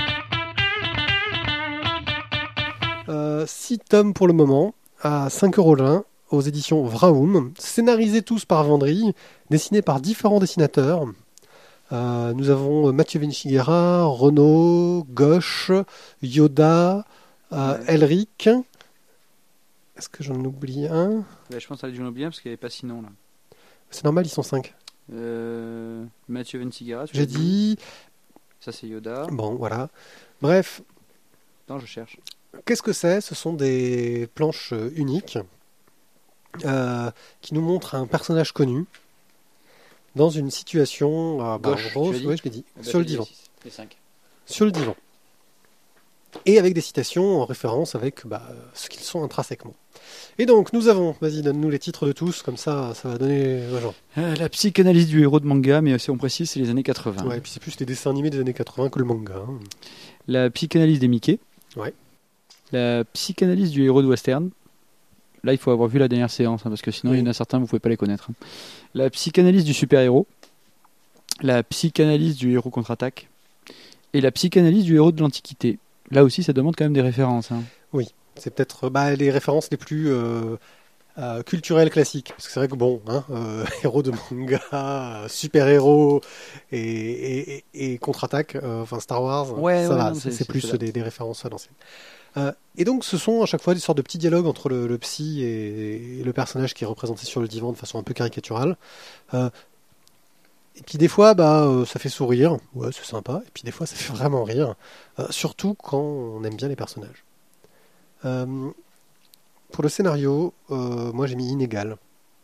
Euh, six tomes pour le moment, à cinq euros l'un, aux éditions Vraoum, scénarisés tous par Vendry, dessinés par différents dessinateurs. Euh, nous avons Mathieu Vinchiguera, Renaud, Gauche, Yoda, euh, Ouais. Elric. Est-ce que j'en oublie un ? Ouais, je pense que ça a dû oublier parce qu'il n'y avait pas sinon là. C'est normal, ils sont cinq. Euh, Mathieu Ventigara, tu J'ai l'as dit... Ça c'est Yoda. Bon, voilà. Bref, Non, je cherche. qu'est-ce que c'est ? Ce sont des planches euh, uniques euh, qui nous montrent un personnage connu dans une situation... euh, bah, Gauche, en gros, tu as dit ouais, je l'ai dit. Eh ben, Sur le t'as dit divan. les six, les cinq. Sur le divan. Et avec des citations en référence avec bah, ce qu'ils sont intrinsèquement. Et donc, nous avons, vas-y, donne-nous les titres de tous, comme ça, ça va donner aux gens. Euh, la psychanalyse du héros de manga, mais si on précise, c'est les années quatre-vingts. Ouais, et puis c'est plus les dessins animés des années quatre-vingts que le manga. hein. La psychanalyse des Mickey. Ouais. La psychanalyse du héros de western. Là, il faut avoir vu la dernière séance, hein, parce que sinon, Oui. il y en a certains, vous pouvez pas les connaître. hein. La psychanalyse du super-héros. La psychanalyse du héros contre-attaque. Et la psychanalyse du héros de l'Antiquité. Là aussi, ça demande quand même des références. hein. C'est peut-être bah, les références les plus euh, euh, culturelles classiques. Parce que c'est vrai que bon, hein, euh, héros de manga, euh, super-héros et, et, et- et contre-attaque, euh, enfin Star Wars, Ouais, ça ouais, va, non, c'est, c'est- c'est c'est plus faisable. des, des références à l'ancienne. Euh, et donc ce sont à chaque fois des sortes de petits dialogues entre le, le psy et, et le personnage qui est représenté sur le divan de façon un peu caricaturale. Euh, et puis des fois, bah, euh, ça fait sourire, ouais, c'est sympa. Et puis des fois, ça fait vraiment rire, euh, surtout quand on aime bien les personnages. Euh, pour le scénario, euh, moi j'ai mis inégal.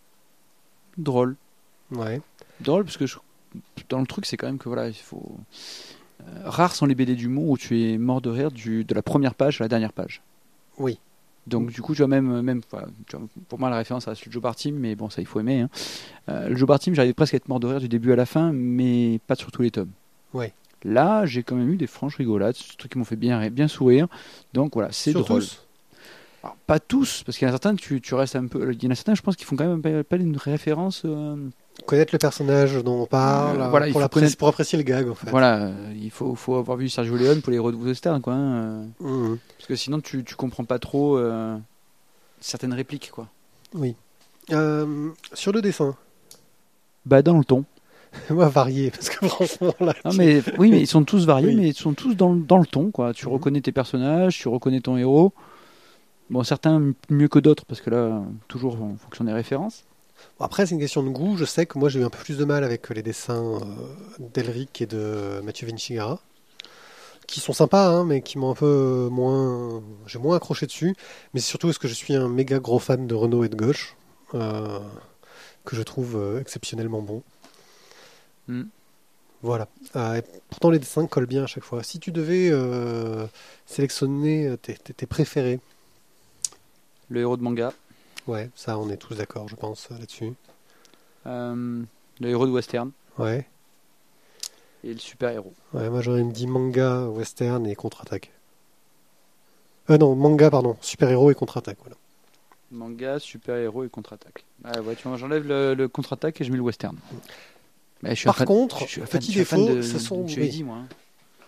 Drôle. Ouais. Drôle, parce que je- dans le truc, c'est quand même que voilà, il faut. Euh, rares sont les B D d'humour où tu es mort de rire du, de la première page à la dernière page. Oui. Donc du coup, tu vois même, même enfin, tu vois, pour moi la référence reste le Joe Bar Team, mais bon, ça il faut aimer. hein. Euh, le Joe Bar Team, j'arrivais presque à être mort de rire du début à la fin, mais pas sur tous les tomes. Ouais. Là, j'ai quand même eu des franches rigolades, des trucs qui m'ont fait bien, bien sourire. Donc voilà, c'est Sur drôle. tous Alors, pas tous, parce qu'il y en a certains, tu, tu restes un peu. Il y en a certains, je pense, qui font quand même pas, pas une référence. euh, Connaître le personnage dont on parle, Euh, voilà, il pour, faut l'apprécier- connaître- pour apprécier le gag, en fait. Voilà, euh, il faut, faut avoir vu Sergio Leone pour les héros de western, quoi. hein, euh, Mhm. parce que sinon, tu, tu comprends pas trop euh, certaines répliques, quoi. Oui. Euh, sur le dessin, Bah, dans le ton. moi, varié, parce que franchement, là... Non, tu- mais, oui, mais ils sont tous variés, Oui. mais ils sont tous dans, le- dans le ton, quoi. Tu Mhm. reconnais tes personnages, tu reconnais ton héros. Bon, certains m- mieux que d'autres, parce que là, toujours en fonction des références. Bon, après, c'est une question de goût. Je sais que moi, j'ai eu un peu plus de mal avec les dessins euh, d'Elric et de Mathieu Vinicigara, qui sont sympas, hein, mais qui m'ont un peu moins... J'ai moins accroché dessus. Mais c'est surtout parce que je suis un méga gros fan de Renaud et de Gauche, euh, que je trouve euh, exceptionnellement bon. Mm. Voilà. Euh, et pourtant, les dessins collent bien à chaque fois. Si tu devais euh, sélectionner tes, tes- tes préférés, Le héros de manga, ouais, ça, on est tous d'accord, je pense, là-dessus. euh, le héros de western Ouais. et le super-héros. Ouais, moi, j'aurais dit manga, western et contre-attaque. Euh, non, manga, pardon. Super-héros et contre-attaque, voilà. Manga, super-héros et contre-attaque. Ah ouais, tu vois, j'enlève le, le contre-attaque et je mets le western. Mais je suis un Par fan- contre, je suis un fan- petit je suis un fan défaut, de- ce sont... de oui. Joedi, moi. hein.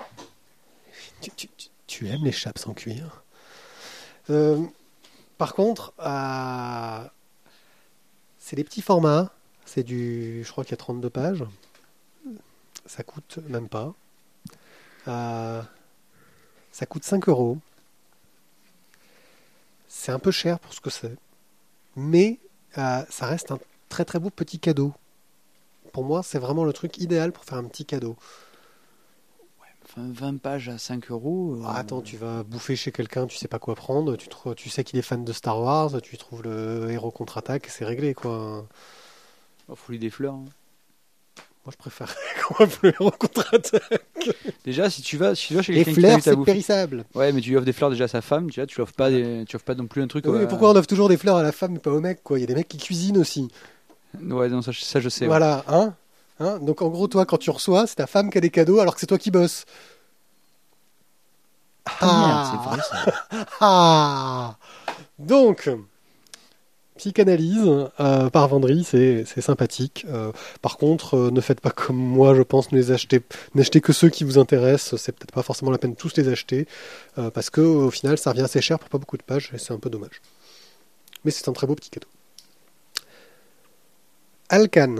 Tu, tu- tu- tu aimes les chapes sans cuir. Euh, par contre, euh, c'est des petits formats. C'est du... Je crois qu'il y a trente-deux pages. Ça coûte même pas. Euh, ça coûte cinq euros. C'est un peu cher pour ce que c'est. Mais euh, ça reste un très très beau petit cadeau. Pour moi, c'est vraiment le truc idéal pour faire un petit cadeau. Enfin, vingt pages à cinq euros. euh, Ah, attends, tu vas bouffer chez quelqu'un, tu sais pas quoi prendre, tu, trou- tu sais qu'il est fan de Star Wars, tu trouves le héros contre-attaque, c'est réglé quoi. oh, faut lui des fleurs. hein. Moi je préfère qu'on offre le héros contre-attaque. Déjà, si tu vas, si tu vas chez Les quelqu'un qui fleurs, t'invite à c'est bouffer. périssable. Ouais, mais tu lui offres des fleurs déjà à sa femme, tu vois, tu lui offres pas, des, tu offres pas non plus un truc. Oui, euh, mais pourquoi on offre toujours des fleurs à la femme mais pas au mec quoi? Il y a des mecs qui cuisinent aussi. Ouais, non, ça, je- ça je sais. ouais. Voilà, hein, hein. Donc en gros, toi quand tu reçois, c'est ta femme qui a des cadeaux alors que c'est toi qui bosses. Ah, merde, c'est vrai ça. Ah Donc, psychanalyse euh, par Vendry, c'est c'est sympathique. Euh, par contre, euh, ne faites pas comme moi, je pense, ne les achetez, n'achetez que ceux qui vous intéressent. C'est peut-être pas forcément la peine de tous les acheter, euh, parce que au final, ça revient assez cher pour pas beaucoup de pages, et c'est un peu dommage. Mais c'est un très beau petit cadeau. Alcan,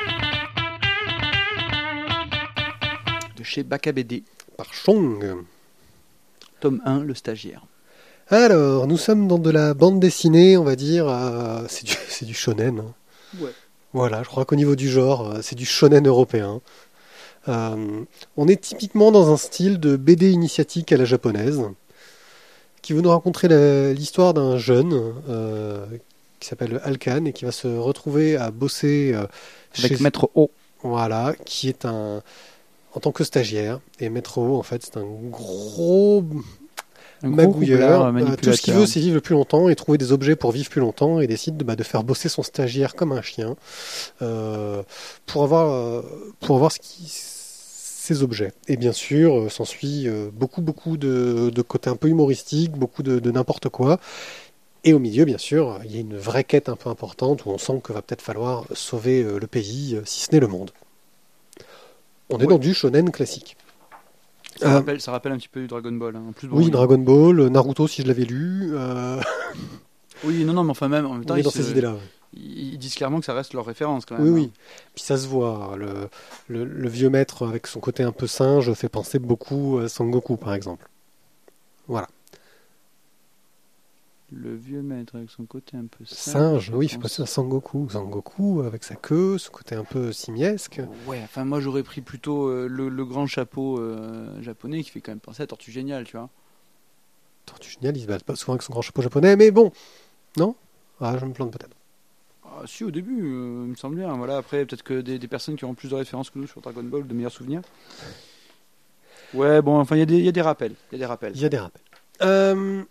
De chez Baka B D, par Chong. tome un, le stagiaire. Alors, nous sommes dans de la bande dessinée, on va dire. euh, c'est du, c'est du shonen. hein. Ouais. Voilà, je crois qu'au niveau du genre, euh, c'est du shonen européen. Euh, on est typiquement dans un style de B D initiatique à la japonaise, qui veut nous raconter la- l'histoire d'un jeune euh, qui s'appelle Alkan et qui va se retrouver à bosser euh, Avec chez... Maître O. Voilà, qui est un... en tant que stagiaire. Et Maître O, en fait, c'est un gros Un gros magouilleur. roublard, Euh, manipulateur. tout ce qu'il veut, c'est vivre le plus longtemps et trouver des objets pour vivre plus longtemps et décide de, bah, de faire bosser son stagiaire comme un chien euh, pour avoir, euh, pour avoir ce qui, ces objets. Et bien sûr, euh, s'ensuit euh, beaucoup, beaucoup de, de côtés un peu humoristiques, beaucoup de, de n'importe quoi. Et au milieu, bien sûr, il y a une vraie quête un peu importante où on sent qu'il va peut-être falloir sauver euh, le pays, euh, si ce n'est le monde. On est Ouais. dans du shonen classique. Ça, Euh, rappelle, ça rappelle un petit peu du Dragon Ball. hein. En plus, bon, Oui, il- Dragon Ball, Naruto si je l'avais lu. euh, Oui, non, non, mais enfin, même en même temps, on est ils, dans se- ces idées-là. ouais. ils ils disent clairement que ça reste leur référence quand même. Oui, hein. oui. Puis ça se voit. Le, le, le vieux maître avec son côté un peu singe fait penser beaucoup à Sangoku, par exemple. Voilà. Le vieux maître avec son côté un peu Singe, je oui, il fait pense. penser à Sangoku. Sangoku avec sa queue, ce côté un peu simiesque. Ouais, enfin moi j'aurais pris plutôt euh, le, le grand chapeau euh, japonais qui fait quand même penser à Tortue Géniale, tu vois. Tortue Géniale, il se bat pas souvent avec son grand chapeau japonais, mais bon. Non? Ah, je me plante peut-être. Ah, si, au début, euh, il me semble bien. Voilà, après, peut-être que des, des personnes qui ont plus de références que nous sur Dragon Ball, de meilleurs souvenirs. Ouais, bon, enfin, il y, a des- il y a des rappels. Il y a des rappels. Il y a des rappels. Euh,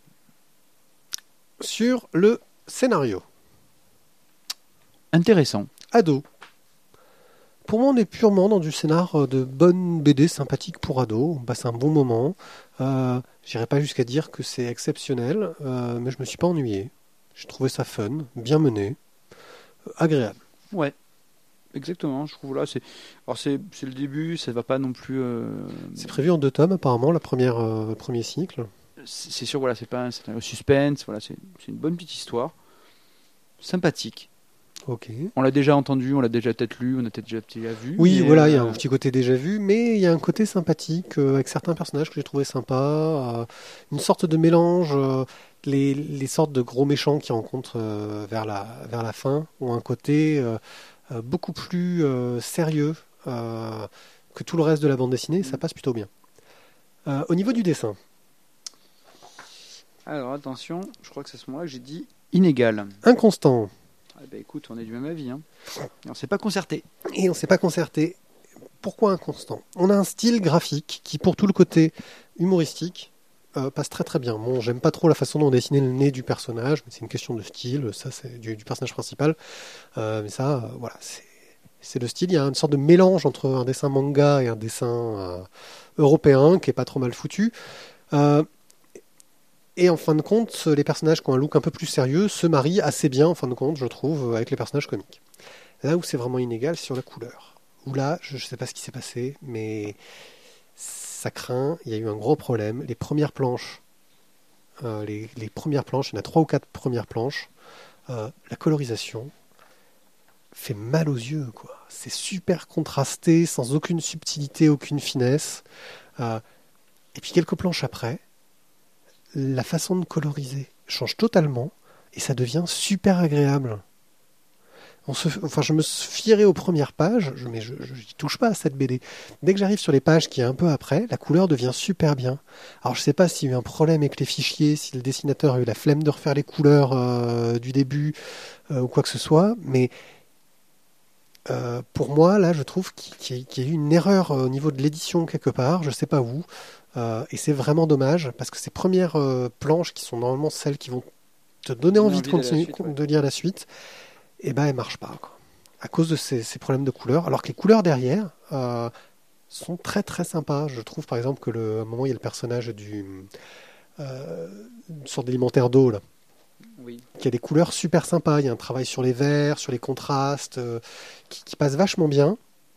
sur le scénario. Intéressant. Ado. pour moi, on est purement dans du scénar de bonne B D sympathique pour ados. On passe un bon moment. Euh, j'irai pas jusqu'à dire que c'est exceptionnel, euh, mais je me suis pas ennuyé. J'ai trouvé ça fun, bien mené, euh, agréable. Ouais, exactement. Je trouve là, c'est, alors c'est, c'est le début, ça va pas non plus. euh, C'est prévu en deux tomes apparemment, la première, euh, le premier cycle. C'est c'est sûr, voilà, c'est pas, un- c'est un suspense. Voilà, c'est, c'est une bonne petite histoire, sympathique. Ok. On l'a déjà entendu, on l'a déjà peut-être lu, on a peut-être déjà, déjà vu. Oui, mais, voilà, il y a euh, un petit côté déjà vu, mais il y a un côté sympathique euh, avec certains personnages que j'ai trouvé sympa, euh, une sorte de mélange. euh, les, les sortes de gros méchants qu'ils rencontrent euh, vers la, vers la fin ont un côté euh, euh, beaucoup plus euh, sérieux euh, que tout le reste de la bande dessinée, ça passe plutôt bien. Euh, au niveau du dessin, Alors attention, je crois que c'est à ce moment-là que j'ai dit inégal. inconstant, Ah bah écoute, on est du même avis. Hein. Et on s'est pas concerté. et on ne s'est pas concerté. Pourquoi inconstant? On a un style graphique qui, pour tout le côté humoristique, euh, passe très très bien. Bon, j'aime pas trop la façon dont on dessine le nez du personnage, mais c'est une question de style, ça c'est du, du personnage principal. Euh, mais ça, euh, voilà, c'est c'est le style. Il y a une sorte de mélange entre un dessin manga et un dessin euh, européen qui est pas trop mal foutu. Euh, et en fin de compte, les personnages qui ont un look un peu plus sérieux se marient assez bien, en fin de compte, je trouve, avec les personnages comiques. Là où c'est vraiment inégal, c'est sur la couleur. Où là, je ne sais pas ce qui s'est passé, mais ça craint. Il y a eu un gros problème. Les premières planches, euh, les, les premières planches, il y en a trois ou quatre premières planches. euh, la colorisation fait mal aux yeux, quoi. C'est super contrasté, sans aucune subtilité, aucune finesse. Euh, et puis quelques planches après, la façon de coloriser change totalement et ça devient super agréable. On se, enfin, je me fierais aux premières pages, je, mais je n'y touche pas à cette B D. Dès que j'arrive sur les pages qui est un peu après, la couleur devient super bien. Alors je sais pas s'il y a eu un problème avec les fichiers, si le dessinateur a eu la flemme de refaire les couleurs euh, du début euh, ou quoi que ce soit, mais euh, pour moi, là, je trouve qu'il y, a- qu'il y a eu une erreur euh, au niveau de l'édition quelque part, je sais pas où, euh, et c'est vraiment dommage parce que ces premières euh, planches qui sont normalement celles qui vont te donner Donner envie de envie d'aller à la continuer suite, ouais. de lire la suite, et ben elle marche pas, quoi. À cause de ces, ces problèmes de couleurs. Alors que les couleurs derrière euh, sont très très sympas. Je trouve par exemple que le, à un moment il y a le personnage du euh, une sorte d'élémentaire d'eau là, Oui. qui a des couleurs super sympas. Il y a un travail sur les verts, sur les contrastes, euh, qui, qui passe vachement bien.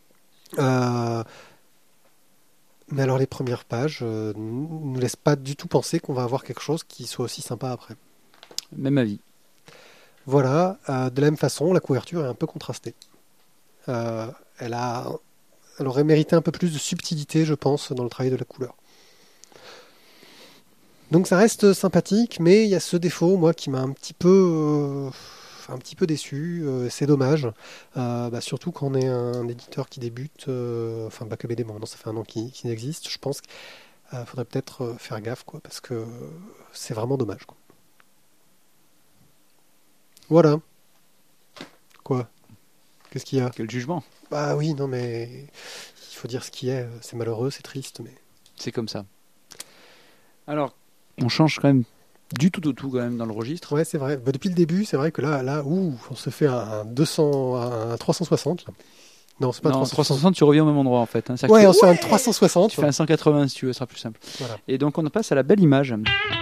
Euh, mais alors les premières pages euh, ne nous laissent pas du tout penser qu'on va avoir quelque chose qui soit aussi sympa après. Même avis. Voilà, euh, de la même façon, la couverture est un peu contrastée. Euh, elle a, elle aurait mérité un peu plus de subtilité, je pense, dans le travail de la couleur. Donc ça reste sympathique, mais il y a ce défaut, moi, qui m'a un petit peu, euh, un petit peu déçu. Euh, c'est dommage, Euh, bah, surtout quand on est un éditeur qui débute. Euh, enfin, Bac B D, bon, maintenant ça fait un an qu'il qu'il existe. Je pense qu'il faudrait peut-être euh, faire gaffe, quoi, parce que euh, c'est vraiment dommage, quoi. Voilà. Quoi? Qu'est-ce qu'il y a? Quel jugement. Bah oui, non, mais il faut dire ce qui est. C'est malheureux, c'est triste, mais C'est comme ça. Alors, on change quand même du tout au tout quand même dans le registre. ouais, c'est vrai. Bah, depuis le début, c'est vrai que là, là, ouh, on se fait un, un deux cents, un trois cent soixante. Là. Non, c'est pas Non, trois cent trois cent soixante. soixante, tu reviens au même endroit en fait. Hein. C'est-à-dire Ouais, que on tu, se fait un trois cent soixante. tu fais un cent quatre-vingts si tu veux, ce sera plus simple. Voilà. Et donc on passe à la belle image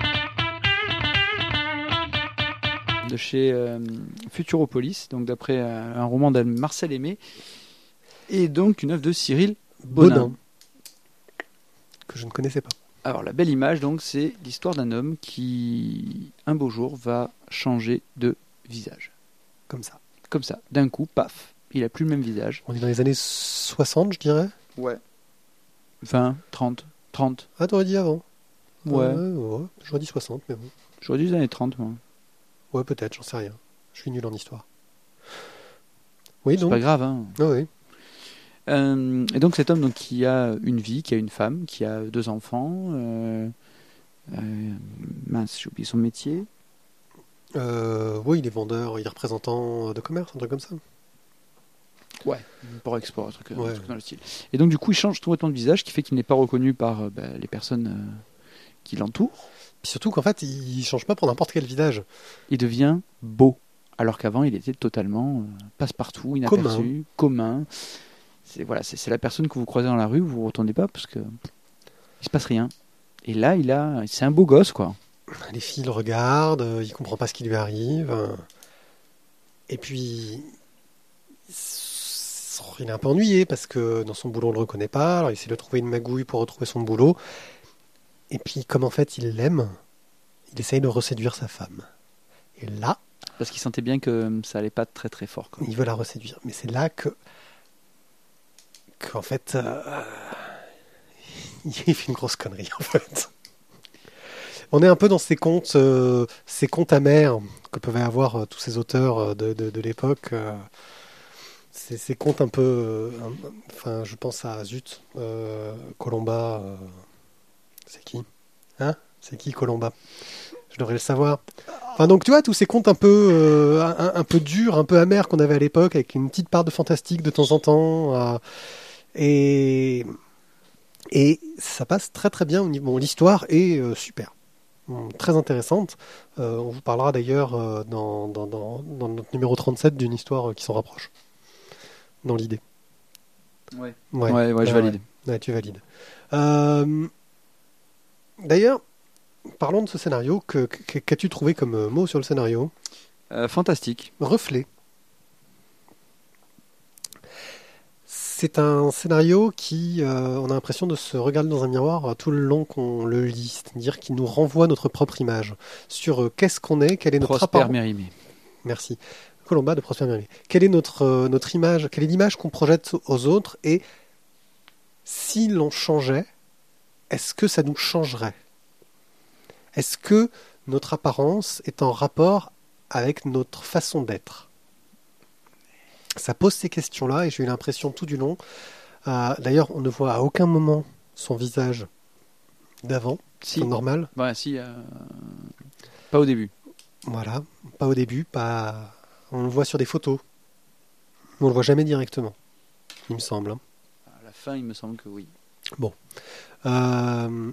de chez euh, Futuropolis, donc d'après euh, un roman de Marcel Aimé, et donc une œuvre de Cyril Bonin. Bonin. Que je ne connaissais pas. Alors la belle image, donc, c'est l'histoire d'un homme qui, un beau jour, va changer de visage. Comme ça. Comme ça, d'un coup, paf, il a plus le même visage. On est dans les années soixante, je dirais. Ouais. vingt, trente, trente. Ah, t'aurais dit avant. Ouais. Euh, ouais. J'aurais dit soixante, mais bon. J'aurais dit les années trente, moi. Ouais, peut-être, j'en sais rien. Je suis nul en histoire. Oui, C'est donc. pas grave, hein. Ah oui. Euh, et donc cet homme donc, qui a une vie, qui a une femme, qui a deux enfants, euh, euh, mince, j'ai oublié son métier. Euh, oui, il est vendeur, il est représentant de commerce, un truc comme ça. Ouais. Import-export, un truc, un Ouais. truc dans le style. Et donc du coup il change complètement de visage, ce qui fait qu'il n'est pas reconnu par euh, bah, les personnes euh, qui l'entourent. Puis surtout qu'en fait, il change pas pour n'importe quel visage. Il devient beau, alors qu'avant il était totalement euh, passe-partout, inaperçu, commun. c'est voilà, c'est, c'est la personne que vous croisez dans la rue, vous ne retournez pas parce que il se passe rien. Et là, il a, c'est un beau gosse, quoi. Les filles le regardent, euh, il comprend pas ce qui lui arrive. euh, Et puis, il est un peu ennuyé parce que dans son boulot, on le reconnaît pas. Alors, il essaie de trouver une magouille pour retrouver son boulot. Et puis, comme en fait, il l'aime, il essaye de reséduire sa femme. Et là, Parce qu'il sentait bien que ça allait pas très très fort, quoi. il veut la reséduire. Mais c'est là que, qu'en fait, euh, il fait une grosse connerie, en fait. On est un peu dans ces contes, euh, ces contes amers que peuvent avoir euh, tous ces auteurs euh, de, de, de l'époque. euh, ces, ces contes un peu, euh, un- enfin, je pense à Zut, euh, Colomba. euh, c'est qui? Hein? C'est qui Colomba? Je devrais le savoir. Enfin, donc tu vois, tous ces contes un peu, euh, un, un peu durs, un peu amers qu'on avait à l'époque, avec une petite part de fantastique de temps en temps. euh, et, et ça passe très très bien au niveau. Bon, l'histoire est euh, super. Hum, Très intéressante. Euh, on vous parlera d'ailleurs euh, dans, dans, dans, dans notre numéro trente-sept d'une histoire euh, qui s'en rapproche, dans l'idée. Ouais. Ouais, Ouais, ouais, je valide. Ouais, tu valides. Euh, d'ailleurs, parlons de ce scénario. Que, que- qu'as-tu trouvé comme euh, mot sur le scénario? Euh, fantastique. Reflet. C'est un scénario qui, euh, on a l'impression de se regarder dans un miroir euh, tout le long qu'on le lit, c'est-à-dire qu'il nous renvoie notre propre image sur euh, qu'est-ce qu'on est, quel est notre Prosper apparence. Mérimée. Merci. Colomba de Prosper Mérimée. Quelle est notre, euh, notre image, quelle est l'image qu'on projette aux autres et si l'on changeait, est-ce que ça nous changerait? Est-ce que notre apparence est en rapport avec notre façon d'être? Ça pose ces questions-là et j'ai eu l'impression tout du long. euh, D'ailleurs, on ne voit à aucun moment son visage d'avant, Si. son normal. Ouais, si. euh, Pas au début. Voilà, pas au début, pas. On le voit sur des photos. On le voit jamais directement, il me semble. hein. À la fin, il me semble que oui. Euh,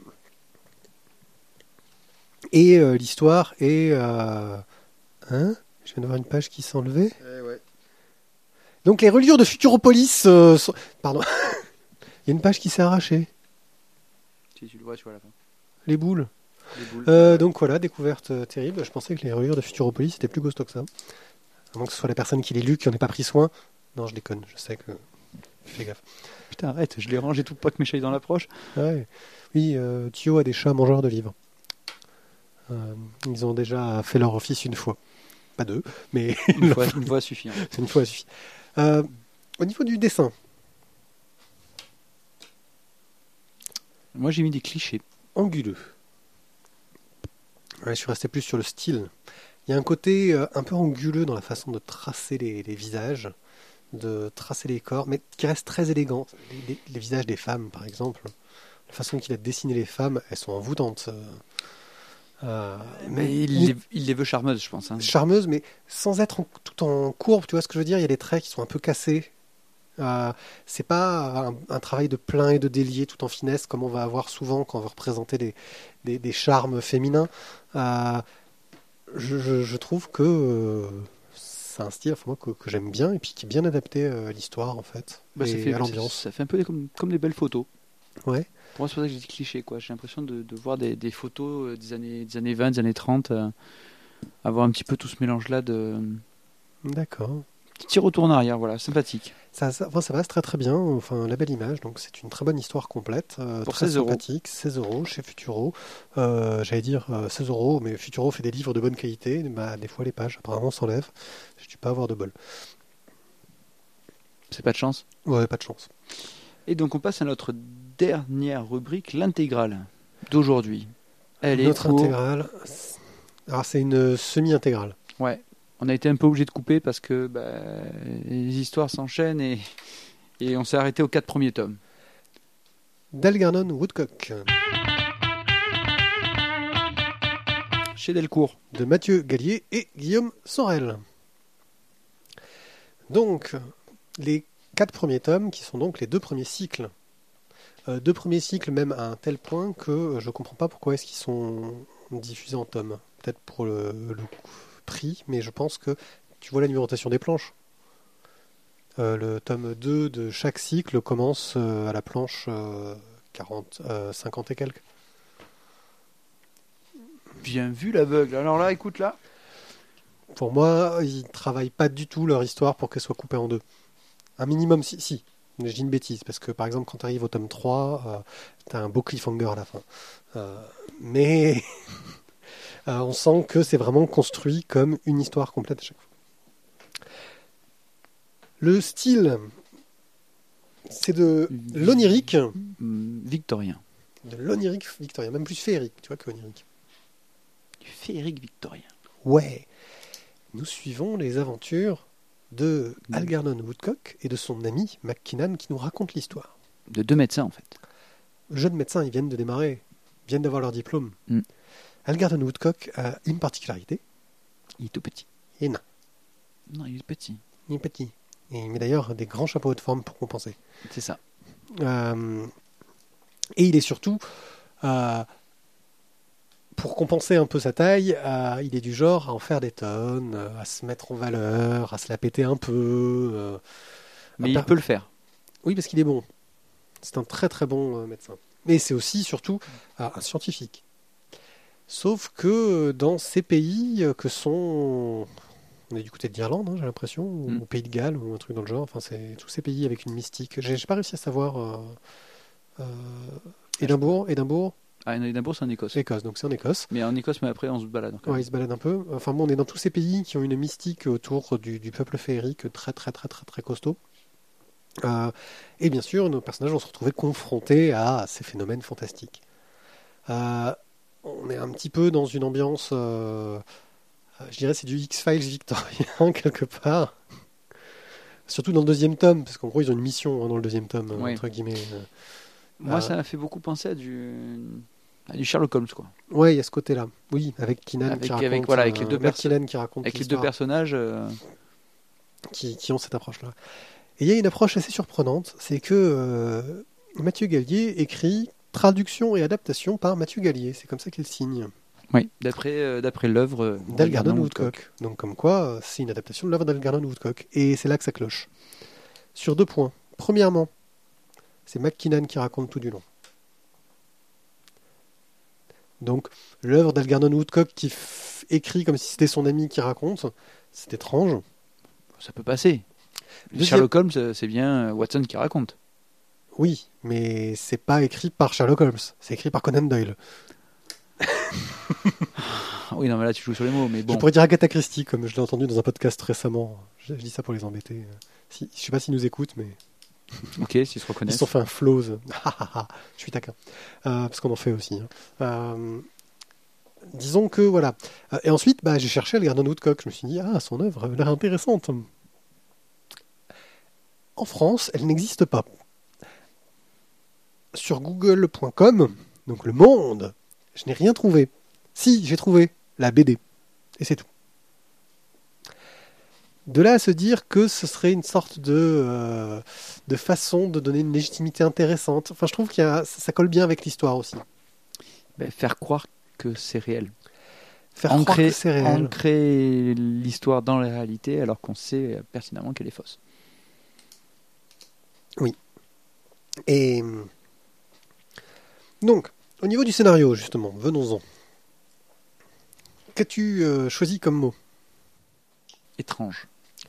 Et euh, l'histoire est. euh, Hein? Je viens de voir une page qui s'est enlevée. Donc les reliures de Futuropolis. euh, sont- Pardon. Il y a une page qui s'est arrachée. Si tu le vois, tu vois à la fin. Les boules. Les boules. Euh, donc voilà, découverte euh, terrible. Je pensais que les reliures de Futuropolis étaient plus costaud que ça. À moins que ce soit la personne qui les lu qui en ait pas pris soin. Non, je déconne. Je sais que. Fais gaffe. Putain, arrête, je l'ai rangé tout pas que mes chats dans l'approche. Ah ouais. Oui, euh, Thio a des chats mangeurs de livres. Euh, ils ont déjà fait leur office une fois. Pas deux, mais Une fois, une fois suffit. hein. une fois suffit. Euh, au niveau du dessin, Moi, j'ai mis des clichés. anguleux. Ouais, je suis resté plus sur le style. Il y a un côté euh, un peu anguleux dans la façon de tracer les, les visages, de tracer les corps, mais qui reste très élégant. Les, les- les visages des femmes, par exemple, la façon qu'il a dessiné les femmes, elles sont envoûtantes. euh, euh, Mais il les, il les veut charmeuses, je pense. hein. charmeuse, mais sans être en- tout en courbe. Tu vois ce que je veux dire? Il y a des traits qui sont un peu cassés. Euh, c'est pas un, un travail de plein et de délié tout en finesse comme on va avoir souvent quand on veut représenter des, des, des charmes féminins. Euh, je, je- je trouve que euh, c'est un style enfin, moi, que, que j'aime bien et puis qui est bien adapté euh, à l'histoire en fait Bah, ça, et fait, à l'ambiance. ça fait un peu comme, comme des belles photos. Ouais. Pour moi, c'est pour ça que j'ai dit cliché. Quoi. J'ai l'impression de, de voir des, des photos euh, des années, des années vingt, des années trente, euh, avoir un petit peu tout ce mélange-là de. D'accord. Petit retour en arrière, voilà, sympathique. Ça, ça, enfin, ça passe très très bien. Enfin, la belle image. Donc, c'est une très bonne histoire complète. euh, Pour très seize euros. sympathique. seize euros chez Futuro. Euh, j'allais dire euh, seize euros, mais Futuro fait des livres de bonne qualité. Bah, des fois, les pages apparemment s'enlèvent. Je ne pas avoir de bol. C'est pas de chance. Ouais, pas de chance. Et donc, on passe à notre dernière rubrique, l'intégrale d'aujourd'hui. Elle Notre est pour... intégrale. Alors, c'est une semi-intégrale. Ouais. On a été un peu obligé de couper parce que bah, les histoires s'enchaînent et, et on s'est arrêté aux quatre premiers tomes. D'Algernon Woodcock, Chez Delcourt. de Mathieu Gallier et Guillaume Sorel. Donc, les quatre premiers tomes, qui sont donc les deux premiers cycles. Euh, deux premiers cycles, même à un tel point que euh, je ne comprends pas pourquoi est-ce qu'ils sont diffusés en tomes. Peut-être pour le, le prix, mais je pense que tu vois la numérotation des planches. Euh, le tome deux de chaque cycle commence euh, à la planche euh, quarante, euh, cinquante et quelques. Bien vu l'aveugle. Alors là, écoute là. Pour moi, ils travaillent pas du tout leur histoire pour qu'elle soit coupée en deux. Un minimum, si, si. Je dis une bêtise, parce que par exemple, quand tu arrives au tome trois, euh, tu as un beau cliffhanger à la fin. Euh, mais euh, on sent que c'est vraiment construit comme une histoire complète à chaque fois. Le style, c'est de l'onirique. Mm, Victorien. De l'onirique victorien, même plus féerique, tu vois, que onirique. Du féerique victorien. Ouais. Nous suivons les aventures de Algernon Woodcock et de son ami McKinnon qui nous raconte l'histoire. De deux médecins en fait. Jeunes médecins, ils viennent de démarrer, ils viennent d'avoir leur diplôme. Mm. Algernon Woodcock a une particularité. Il est tout petit. Il est nain. Non, il est petit. Il est petit. Et il met d'ailleurs des grands chapeaux de forme pour compenser. C'est ça. Euh, et il est surtout, euh, pour compenser un peu sa taille, euh, il est du genre à en faire des tonnes, euh, à se mettre en valeur, à se la péter un peu. euh, Mais à il per- peut le faire. Oui, parce qu'il est bon. C'est un très très bon euh, médecin. Mais c'est aussi, surtout, euh, un scientifique. Sauf que dans ces pays euh, que sont... On est du côté de l'Irlande, hein, j'ai l'impression, ou Mm. au Pays de Galles, ou un truc dans le genre. Enfin, c'est tous ces pays avec une mystique. J'ai j'ai pas réussi à savoir... euh, euh, Édimbourg, Édimbourg, Ah, Édimbourg, c'est en Écosse. Écosse, donc c'est en Écosse. Mais en Écosse, mais après, on se balade encore. Ouais, ils se baladent un peu. Enfin bon, on est dans tous ces pays qui ont une mystique autour du, du peuple féerique très très très très très costaud. Euh, et bien sûr, nos personnages vont se retrouver confrontés à ces phénomènes fantastiques. Euh, on est un petit peu dans une ambiance, euh, je dirais c'est du X-Files victorien quelque part. Surtout dans le deuxième tome, parce qu'en gros ils ont une mission hein, dans le deuxième tome, Oui. entre guillemets. Moi, Euh, ça m'a fait beaucoup penser à du, à du Sherlock Holmes, quoi. Ouais, il y a ce côté-là. Oui, avec Keenan Avec- qui avec- raconte, voilà, avec les deux euh, perso- McKinnon qui raconte Avec les deux l'histoire, personnages. euh, qui, qui ont cette approche-là. Et il y a une approche assez surprenante, c'est que euh, Mathieu Gallier écrit traduction et adaptation par Mathieu Gallier. C'est comme ça qu'il signe. Oui. D'après euh, d'après l'œuvre euh, D'Algernon Woodcock. Donc comme quoi, euh, c'est une adaptation de l'œuvre d'Algernon Woodcock. Et c'est là que ça cloche. Sur deux points. Premièrement, c'est McKinnon qui raconte tout du long. Donc l'œuvre d'Algernon Woodcock qui f- écrit comme si c'était son ami qui raconte, c'est étrange. Ça peut passer. Deuxième- Sherlock Holmes, euh, c'est bien euh, Watson qui raconte. Oui, mais c'est pas écrit par Sherlock Holmes, c'est écrit par Conan Doyle. Ah oui, non, mais là, tu joues sur les mots, mais bon. Je pourrais dire Agatha Christie, comme je l'ai entendu dans un podcast récemment. Je, je dis ça pour les embêter. Si, je sais pas s'ils nous écoutent, mais Ok, s'ils se ils reconnaissent. se sont fait un flose. Je suis taquin. Euh, parce qu'on en fait aussi. hein. Euh, disons que voilà. Euh, et ensuite, bah, j'ai cherché Algernon Woodcock. Je me suis dit, ah, son œuvre a l'air intéressante. En France, elle n'existe pas. Sur google point com, donc le monde, je n'ai rien trouvé. Si, j'ai trouvé la B D. Et c'est tout. De là à se dire que ce serait une sorte de, euh, de façon de donner une légitimité intéressante. Enfin, je trouve qu'il y a, ça colle bien avec l'histoire aussi. Ben, faire croire que c'est réel. Faire croire Ancrer, que c'est réel. ancrer l'histoire dans la réalité alors qu'on sait pertinemment qu'elle est fausse. Et donc, au niveau du scénario, justement, venons-en. Qu'as-tu euh, choisi comme mot? Étrange.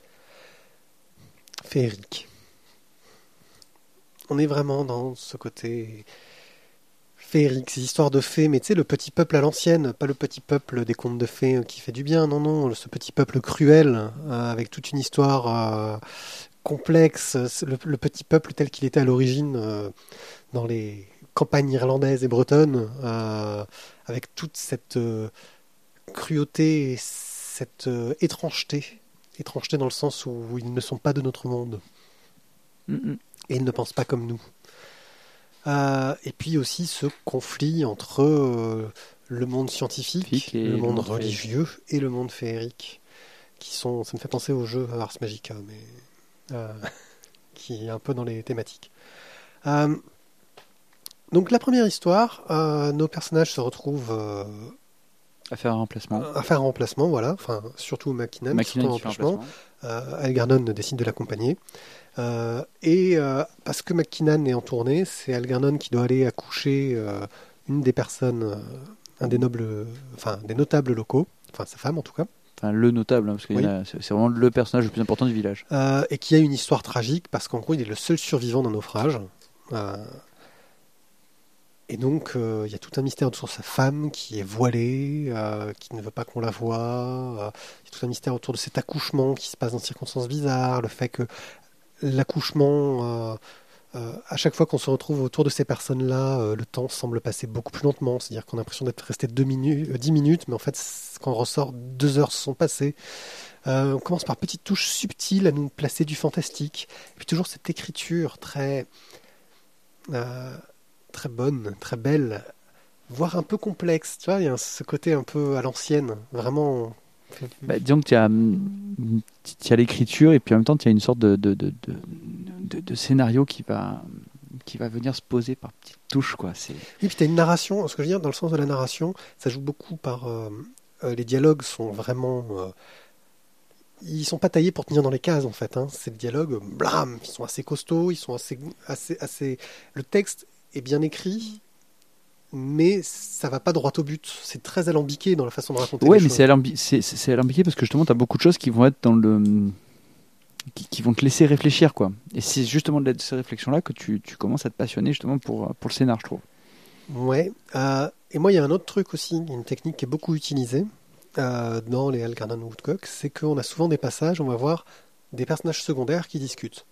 Féerique. On est vraiment dans ce côté féerique, ces histoires de fées, mais tu sais, le petit peuple à l'ancienne, pas le petit peuple des contes de fées euh, qui fait du bien, non, non, ce petit peuple cruel, euh, avec toute une histoire euh, complexe, le, le petit peuple tel qu'il était à l'origine euh, dans les campagnes irlandaises et bretonnes, euh, avec toute cette euh, cruauté et cette euh, étrangeté, étrangeté dans le sens où ils ne sont pas de notre monde. Mm-mm. Et ils ne pensent pas comme nous. Euh, et puis aussi ce conflit entre euh, le monde scientifique, Et le le monde monde religieux et le monde féerique, qui sont, ça me fait penser au jeu Ars Magica, mais euh, qui est un peu dans les thématiques. Euh, donc la première histoire, euh, nos personnages se retrouvent euh, À faire un remplacement. à faire un remplacement, voilà. Enfin, surtout McKinnon, McKinnon surtout qui un fait un remplacement. remplacement. Euh, Algernon décide de l'accompagner. Euh, et euh, parce que McKinnon est en tournée, c'est Algernon qui doit aller accoucher euh, une des personnes, euh, un des nobles, enfin des notables locaux, enfin sa femme en tout cas. Enfin, le notable, hein, parce que Oui. c'est c'est vraiment le personnage le plus important du village. Euh, et qui a une histoire tragique parce qu'en gros il est le seul survivant d'un naufrage. Euh, et donc euh, il y a tout un mystère sur sa femme qui est voilée, euh, qui ne veut pas qu'on la voie. Euh, il y a tout un mystère autour de cet accouchement qui se passe dans des circonstances bizarres, le fait que l'accouchement, euh, euh, à chaque fois qu'on se retrouve autour de ces personnes-là, euh, le temps semble passer beaucoup plus lentement. C'est-à-dire qu'on a l'impression d'être resté deux minutes, euh, dix minutes, mais en fait, quand on ressort, deux heures se sont passées. Euh, on commence par petites touches subtiles à nous placer du fantastique. Et puis toujours cette écriture très, euh, très bonne, très belle, voire un peu complexe. Tu vois, il y a ce côté un peu à l'ancienne, vraiment. Bah, disons que tu as, tu as l'écriture et puis en même temps tu as une sorte de, de, de, de, de, de scénario qui va, qui va venir se poser par petites touches. Quoi. C'est... Oui, puis tu as une narration, ce que je veux dire, dans le sens de la narration, ça joue beaucoup par... euh, euh, les dialogues sont vraiment... euh, ils sont pas taillés pour tenir dans les cases, en fait. Hein. C'est le dialogue, blam, ils sont assez costauds, ils sont assez, assez, assez... Le texte est bien écrit, mais ça va pas droit au but. C'est très alambiqué dans la façon de raconter Ouais, les mais choses. c'est, alambi- c'est, c'est, c'est alambiqué parce que justement tu as beaucoup de choses qui vont être dans le... Qui, qui vont te laisser réfléchir. Quoi. Et c'est justement de ces réflexions-là que tu, tu commences à te passionner justement pour, pour le scénar, je trouve. Ouais. Euh, et moi, il y a un autre truc aussi, une technique qui est beaucoup utilisée euh, dans les Algernon Woodcock, c'est qu'on a souvent des passages, on va voir des personnages secondaires qui discutent.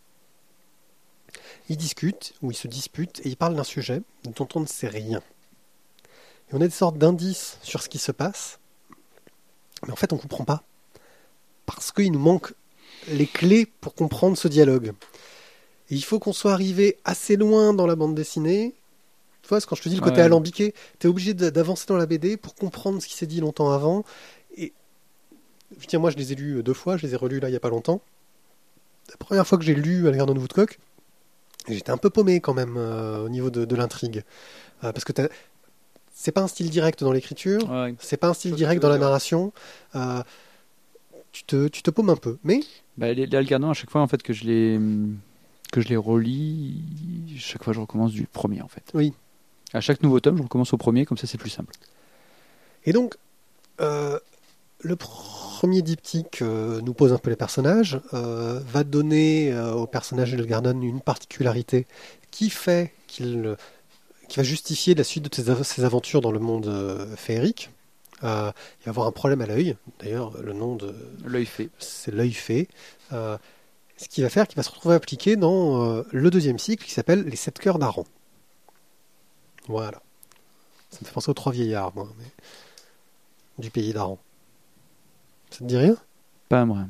Ils discutent, ou ils se disputent, et ils parlent d'un sujet dont on ne sait rien. Et on a des sortes d'indices sur ce qui se passe, mais en fait on ne comprend pas. Parce qu'il nous manque les clés pour comprendre ce dialogue. Et il faut qu'on soit arrivé assez loin dans la bande dessinée. Tu vois, quand je te dis le côté Ouais. alambiqué, tu es obligé de- d'avancer dans la B D pour comprendre ce qui s'est dit longtemps avant. Et je veux dire, moi je les ai lus deux fois, je les ai relus là il n'y a pas longtemps. La première fois que j'ai lu Algernon Woodcock, j'étais un peu paumé quand même euh, au niveau de, de l'intrigue. Euh, parce que t'as- c'est pas un style direct dans l'écriture, Ouais. c'est pas un style Je vois ce que direct tu veux dans la dire. narration. Euh, tu, te, tu te paumes un peu. Mais Bah, les, les Algernon, à chaque fois en fait, que je les, que je les relis, chaque fois je recommence du premier en fait. oui. À chaque nouveau tome, je recommence au premier, comme ça c'est plus simple. Et donc, euh, le premier diptyque euh, nous pose un peu les personnages, euh, va donner euh, au personnage d'Elgarnon une particularité qui fait qu'il qui va justifier la suite de ses, av- ses aventures dans le monde euh, féerique. Euh, il va avoir un problème à l'œil. D'ailleurs, le nom de L'œil fait. c'est l'œil fée. Euh, ce qui va faire qu'il va se retrouver appliqué dans euh, le deuxième cycle qui s'appelle Les Sept Cœurs d'Aran. Voilà. Ça me fait penser aux Trois Vieillards, moi, mais du pays d'Aran. Ça te dit rien? Pas vrai.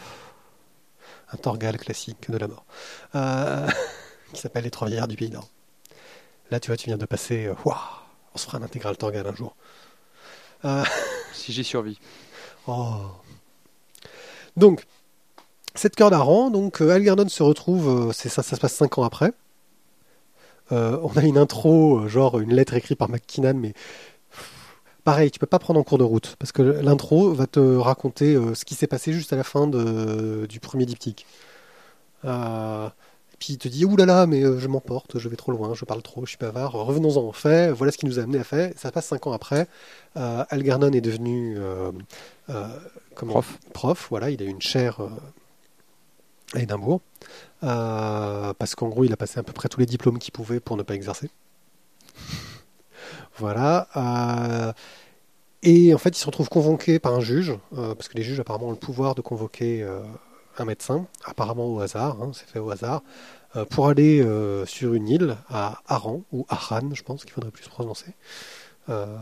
Un Torgal classique de la mort. Euh, qui s'appelle Les Trois Vieillards du pays d'Aran. Là, tu vois, tu viens de passer... euh, Waouh, on se fera un intégral Torgal un jour. Euh, Si j'ai survécu. oh. Donc, Sept Cœurs d'Aran, donc euh, Algernon se retrouve, euh, c'est ça, ça se passe cinq ans après. Euh, on a une intro, euh, genre une lettre écrite par McKinnon, mais pff, pareil, tu peux pas prendre en cours de route, parce que l'intro va te raconter euh, ce qui s'est passé juste à la fin de, du premier diptyque. Euh, et puis il te dit, oulala, mais euh, je m'emporte, je vais trop loin, je parle trop, je suis bavard, revenons-en en fait, voilà ce qui nous a amené à fait. Ça se passe cinq ans après. Euh, Algernon est devenu euh, euh, comment, Prof. prof, voilà, il a eu une chaire euh, à Édimbourg. Euh, parce qu'en gros, il a passé à peu près tous les diplômes qu'il pouvait pour ne pas exercer. Voilà. Euh, et en fait, il se retrouve convoqué par un juge, euh, parce que les juges apparemment ont le pouvoir de convoquer euh, un médecin, apparemment au hasard, hein, c'est fait au hasard, euh, pour aller euh, sur une île à Aran, ou Aran, je pense qu'il faudrait plus prononcer. Euh,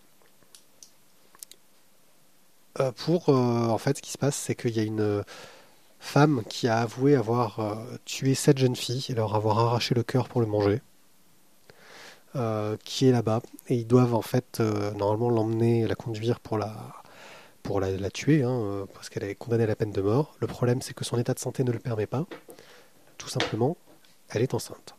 euh, pour, euh, en fait, ce qui se passe, c'est qu'il y a une femme qui a avoué avoir euh, tué sept jeunes filles et leur avoir arraché le cœur pour le manger, euh, qui est là-bas. Et ils doivent en fait euh, normalement l'emmener, la conduire pour la, pour la, la tuer, hein, euh, parce qu'elle est condamnée à la peine de mort. Le problème, c'est que son état de santé ne le permet pas. Tout simplement, elle est enceinte.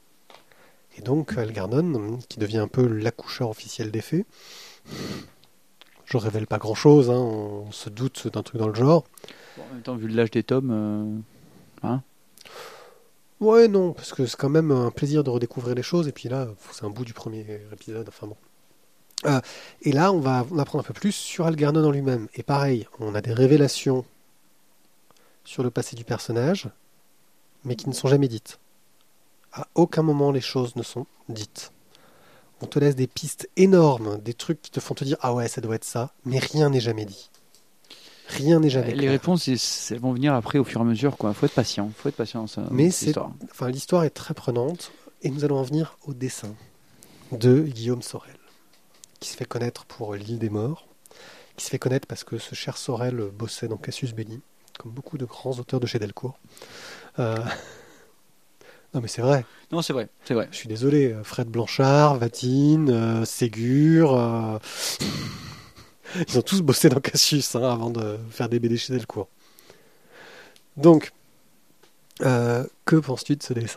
Et donc Algernon, qui devient un peu l'accoucheur officiel des faits, je révèle pas grand-chose, hein, on se doute d'un truc dans le genre. Bon, en même temps, vu l'âge des tomes, euh, hein Ouais, non, parce que c'est quand même un plaisir de redécouvrir les choses, et puis là, c'est un bout du premier épisode, enfin bon. Euh, et là, on va en apprendre un peu plus sur Algernon en lui-même. Et pareil, on a des révélations sur le passé du personnage, mais qui ne sont jamais dites. À aucun moment les choses ne sont dites. On te laisse des pistes énormes, des trucs qui te font te dire « Ah ouais, ça doit être ça », mais rien n'est jamais dit. Rien n'est jamais Les clair. réponses, elles vont venir après au fur et à mesure. Il faut être patient. Faut être patient ça, Mais dans c'est, l'histoire. enfin, l'histoire est très prenante, et nous allons en venir au dessin de Guillaume Sorel, qui se fait connaître pour L'Île des Morts, qui se fait connaître parce que ce cher Sorel bossait dans Cassius Belli, comme beaucoup de grands auteurs de chez Delcourt. Euh... Non mais c'est vrai. Non, c'est vrai, c'est vrai. Je suis désolé, Fred Blanchard, Vatine, euh, Ségur, euh... ils ont tous bossé dans Cassius hein, avant de faire des B D chez Delcourt. Donc, euh, que penses-tu de ce dessin ?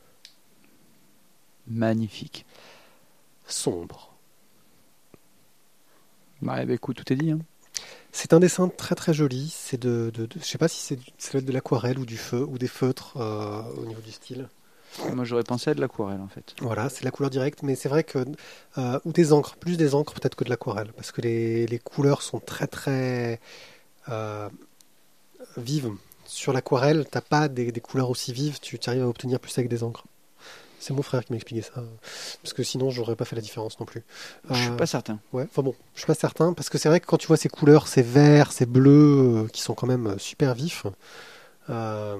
Magnifique. Sombre. Ouais, bah écoute, tout est dit. Hein. C'est un dessin très très joli. C'est de, de, de je sais pas si c'est, ça va être de l'aquarelle ou du feu ou des feutres euh, au niveau du style. Moi, j'aurais pensé à de l'aquarelle en fait. Voilà, c'est de la couleur directe, mais c'est vrai que euh, ou des encres, plus des encres peut-être que de l'aquarelle, parce que les, les couleurs sont très très euh, vives. Sur l'aquarelle, t'as pas des, des couleurs aussi vives, tu arrives à obtenir plus avec des encres. C'est mon frère qui m'a expliqué ça, parce que sinon j'aurais pas fait la différence non plus. Je suis Euh, pas certain. Ouais, enfin bon, je suis pas certain, parce que c'est vrai que quand tu vois ces couleurs, ces verts, ces bleus, euh, qui sont quand même super vifs, euh,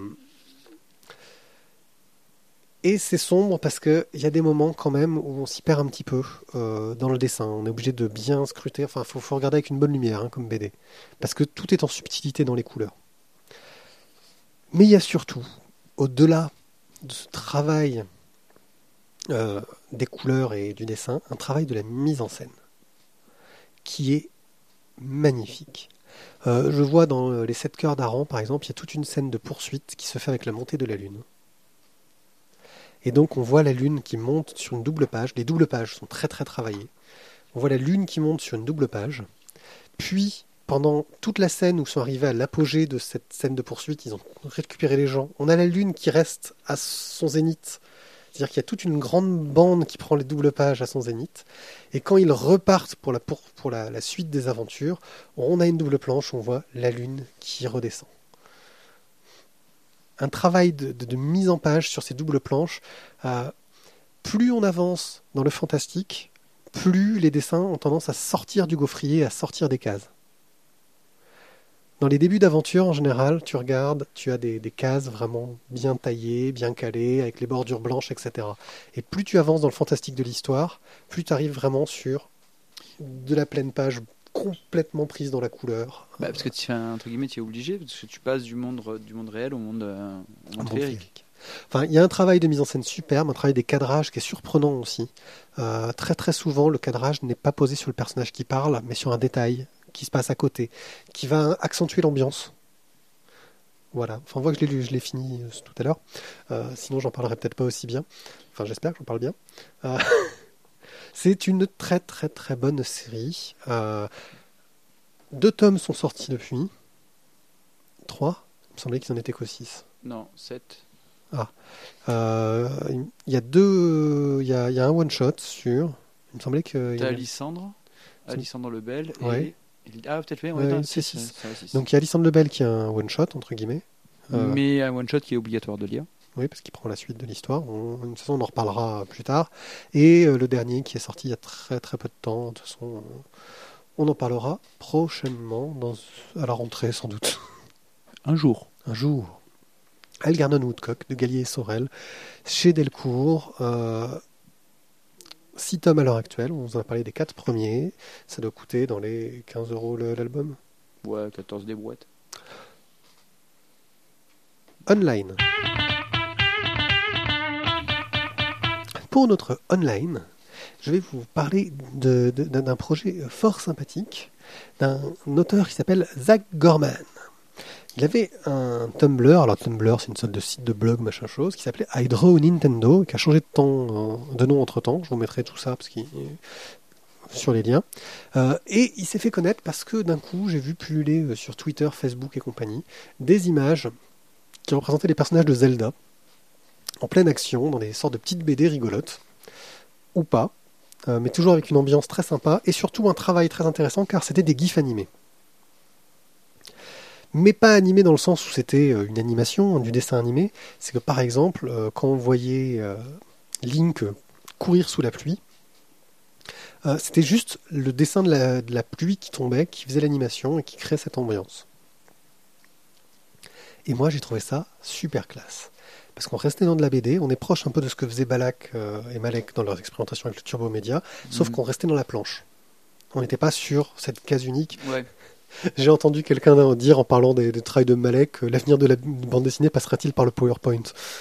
et c'est sombre parce qu'il y a des moments quand même où on s'y perd un petit peu euh, dans le dessin. On est obligé de bien scruter, enfin il faut, faut regarder avec une bonne lumière hein, comme B D, parce que tout est en subtilité dans les couleurs. Mais il y a surtout, au-delà de ce travail euh, des couleurs et du dessin, un travail de la mise en scène qui est magnifique. Euh, je vois dans euh, Les Sept Cœurs d'Aran, par exemple, il y a toute une scène de poursuite qui se fait avec la montée de la lune. Et donc on voit la lune qui monte sur une double page. Les doubles pages sont très très travaillées. On voit la lune qui monte sur une double page. Puis, pendant toute la scène où sont arrivés à l'apogée de cette scène de poursuite, ils ont récupéré les gens. On a la lune qui reste à son zénith. C'est-à-dire qu'il y a toute une grande bande qui prend les doubles pages à son zénith. Et quand ils repartent pour la, pour, pour la, la suite des aventures, on a une double planche, on voit la lune qui redescend. Un travail de, de, de mise en page sur ces doubles planches. Euh, plus on avance dans le fantastique, plus les dessins ont tendance à sortir du gaufrier, à sortir des cases. Dans les débuts d'aventure, en général, tu regardes, tu as des, des cases vraiment bien taillées, bien calées, avec les bordures blanches, et cetera. Et plus tu avances dans le fantastique de l'histoire, plus tu arrives vraiment sur de la pleine page complètement prise dans la couleur. Bah, parce que tu fais un, entre guillemets, tu es obligé, parce que tu passes du monde, du monde réel au monde, euh, au monde féerique. Enfin, il y a un travail de mise en scène superbe, un travail des cadrages qui est surprenant aussi. Euh, très très souvent, le cadrage n'est pas posé sur le personnage qui parle, mais sur un détail qui se passe à côté, qui va accentuer l'ambiance. Voilà. Enfin, on voit que je l'ai lu, je l'ai fini euh, tout à l'heure. Euh, sinon, j'en parlerai peut-être pas aussi bien. Enfin, j'espère que j'en parle bien. Euh, c'est une très très très bonne série. Euh, deux tomes sont sortis depuis. Trois. Il me semblait qu'ils en étaient qu'au six. Non, sept. Ah. Euh, il y a deux. Il y a, il y a un one shot sur. Il me semblait que. T'as a... Alissandre, Alissandre Lebel et. Ouais. Ah, peut-être fait, ouais, ouais, ouais, c'est six. six. Donc il y a Alissandre Lebel qui a un one shot entre guillemets. Euh, mais un one shot qui est obligatoire de lire. Oui, parce qu'il prend la suite de l'histoire. On, de toute façon, on en reparlera plus tard. Et euh, le dernier qui est sorti il y a très très peu de temps. De toute façon, on en parlera prochainement, dans, à la rentrée sans doute. Un jour. Un jour. Algernon Woodcock de Gallier et Sorel, chez Delcourt. Euh, six tomes à l'heure actuelle. On vous en a parlé des quatre premiers. Ça doit coûter dans les quinze euros l'album. Ouais, quatorze des boîtes. Online. Pour notre online, je vais vous parler de, de, d'un projet fort sympathique d'un auteur qui s'appelle Zach Gorman. Il avait un Tumblr, alors Tumblr c'est une sorte de site de blog machin chose, qui s'appelait I Draw Nintendo, qui a changé de, temps, de nom entre temps. Je vous mettrai tout ça parce qu'il sur les liens. Euh, et il s'est fait connaître parce que d'un coup, j'ai vu pulluler euh, sur Twitter, Facebook et compagnie des images qui représentaient les personnages de Zelda en pleine action, dans des sortes de petites B D rigolotes, ou pas, euh, mais toujours avec une ambiance très sympa, et surtout un travail très intéressant, car c'était des gifs animés. Mais pas animés dans le sens où c'était euh, une animation, du dessin animé, c'est que par exemple, euh, quand on voyait euh, Link courir sous la pluie, euh, c'était juste le dessin de la, de la pluie qui tombait, qui faisait l'animation et qui créait cette ambiance. Et moi j'ai trouvé ça super classe. Parce qu'on restait dans de la B D, on est proche un peu de ce que faisaient Balak euh, et Malek dans leurs expérimentations avec le Turbo Média, mmh. sauf qu'on restait dans la planche. On n'était pas sur cette case unique. Ouais. J'ai entendu quelqu'un dire en parlant des, des travails de Malek, euh, l'avenir de la bande dessinée passera-t-il par le PowerPoint?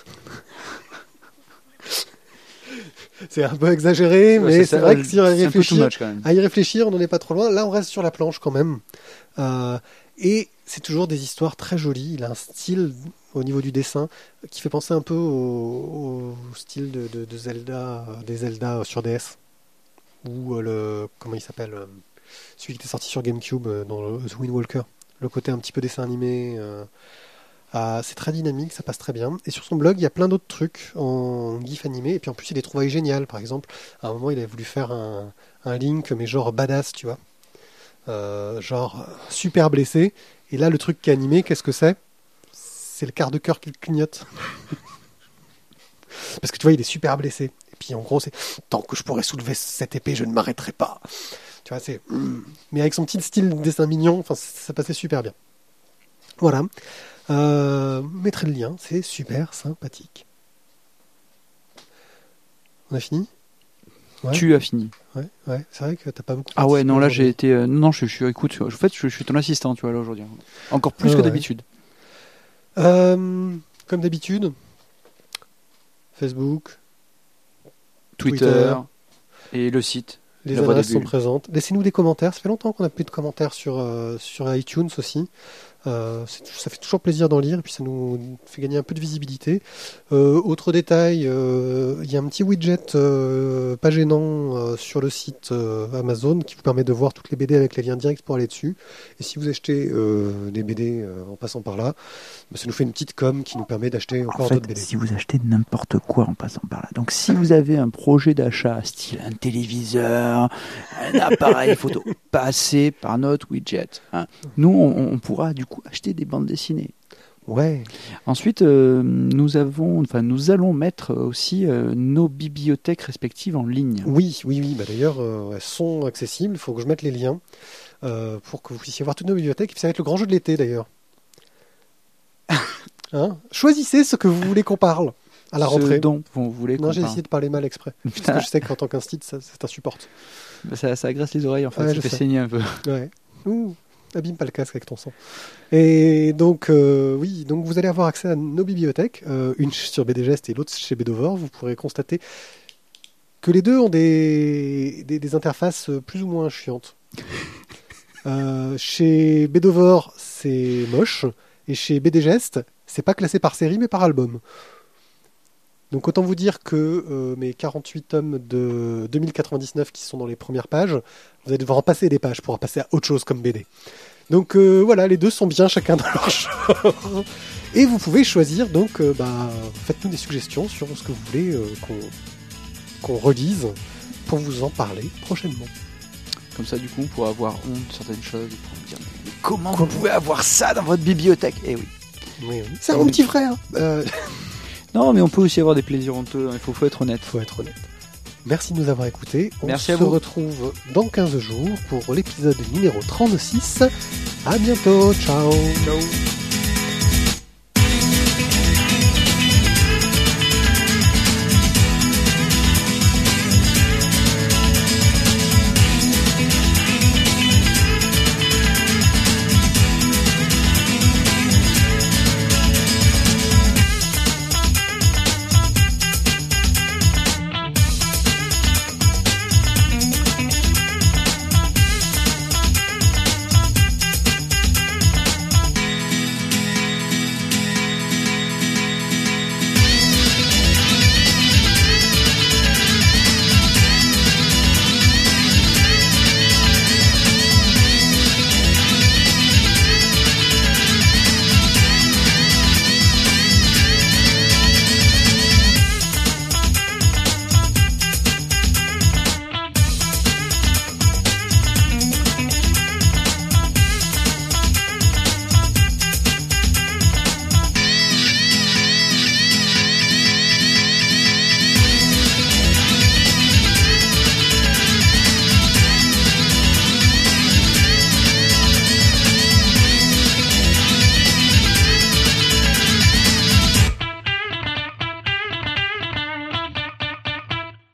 C'est un peu exagéré, ouais, mais c'est, c'est vrai que si on y réfléchir, à y réfléchir, on n'en est pas trop loin. Là, on reste sur la planche quand même. Euh, et c'est toujours des histoires très jolies. Il a un style au niveau du dessin qui fait penser un peu au, au style de, de, de Zelda, des Zelda sur D S, ou le comment il s'appelle, celui qui était sorti sur GameCube dans le The Wind Walker. Le côté un petit peu dessin animé. Euh, ah, c'est très dynamique, ça passe très bien. Et sur son blog, il y a plein d'autres trucs en gif animé. Et puis en plus, il y a des trouvailles géniales. Par exemple, à un moment, il avait voulu faire un, un Link, mais genre badass, tu vois. Euh, genre super blessé. Et là, le truc qui est animé, qu'est-ce que c'est? C'est le quart de cœur qui clignote. Parce que tu vois, il est super blessé. Et puis en gros, c'est tant que je pourrai soulever cette épée, je ne m'arrêterai pas. Tu vois, c'est. Mais avec son petit style de dessin mignon, enfin, ça passait super bien. Voilà. Euh, mettrai le lien, c'est super sympathique. On a fini? Ouais. Tu as fini. Ouais, ouais, c'est vrai que t'as pas beaucoup. Ah ouais, non, là j'ai été. Euh, non, je, je suis. Écoute, en fait, je, je suis ton assistant, tu vois, là aujourd'hui. Encore plus ah, que ouais. d'habitude. Euh, comme d'habitude, Facebook, Twitter, Twitter et le site. Les adresses sont présentes. Laissez-nous des commentaires. Ça fait longtemps qu'on n'a plus de commentaires sur, euh, sur iTunes aussi. Euh, c'est, ça fait toujours plaisir d'en lire et puis ça nous fait gagner un peu de visibilité. Euh, autre détail, il euh, y a un petit widget euh, pas gênant euh, sur le site euh, Amazon qui vous permet de voir toutes les B D avec les liens directs pour aller dessus. Et si vous achetez euh, des B D euh, en passant par là, bah, ça nous fait une petite com qui nous permet d'acheter encore en fait, d'autres B D. Si vous achetez n'importe quoi en passant par là, donc si vous avez un projet d'achat style un téléviseur, un appareil photo, passez par notre widget. Hein. Nous, on, on pourra du coup acheter des bandes dessinées. Ouais. Ensuite, euh, nous avons, enfin, nous allons mettre aussi euh, nos bibliothèques respectives en ligne. Oui, oui, oui. Bah d'ailleurs, euh, elles sont accessibles. Il faut que je mette les liens euh, pour que vous puissiez voir toutes nos bibliothèques. Et puis ça va être le grand jeu de l'été d'ailleurs. Hein, choisissez ce que vous voulez qu'on parle à la rentrée. Ce dont vous voulez qu'on Non, j'ai parle. essayé de parler mal exprès. Parce que je sais qu'en tant qu'instit, ça, ça t'insupporte. Ça, ça agresse les oreilles en fait. Ouais, ça fait sais. saigner un peu. Ouais. Ouh. Abîme pas le casque avec ton sang. Et donc, euh, oui, donc vous allez avoir accès à nos bibliothèques, euh, une sur B D Gest et l'autre chez Bedovore. Vous pourrez constater que les deux ont des, des, des interfaces plus ou moins chiantes. euh, chez Bedovore, c'est moche, et chez B D Gest, c'est pas classé par série, mais par album. Donc autant vous dire que euh, mes quarante-huit tomes de deux mille quatre-vingt-dix-neuf qui sont dans les premières pages, vous allez devoir en passer des pages pour passer à autre chose comme B D. Donc euh, voilà, les deux sont bien chacun dans leur genre. Et vous pouvez choisir, donc euh, bah, faites-nous des suggestions sur ce que vous voulez euh, qu'on, qu'on relise pour vous en parler prochainement. Comme ça, du coup, on pourra avoir honte de certaines choses, et pour dire mais comment vous pouvez avoir ça dans votre bibliothèque? Eh oui. Oui, oui. C'est mon petit frère. Euh... Non, mais on peut aussi avoir des plaisirs honteux. Il faut, faut être honnête. Faut être honnête. Merci de nous avoir écoutés. On Merci se à vous. retrouve dans quinze jours pour l'épisode numéro trente-six. À bientôt. Ciao. Ciao.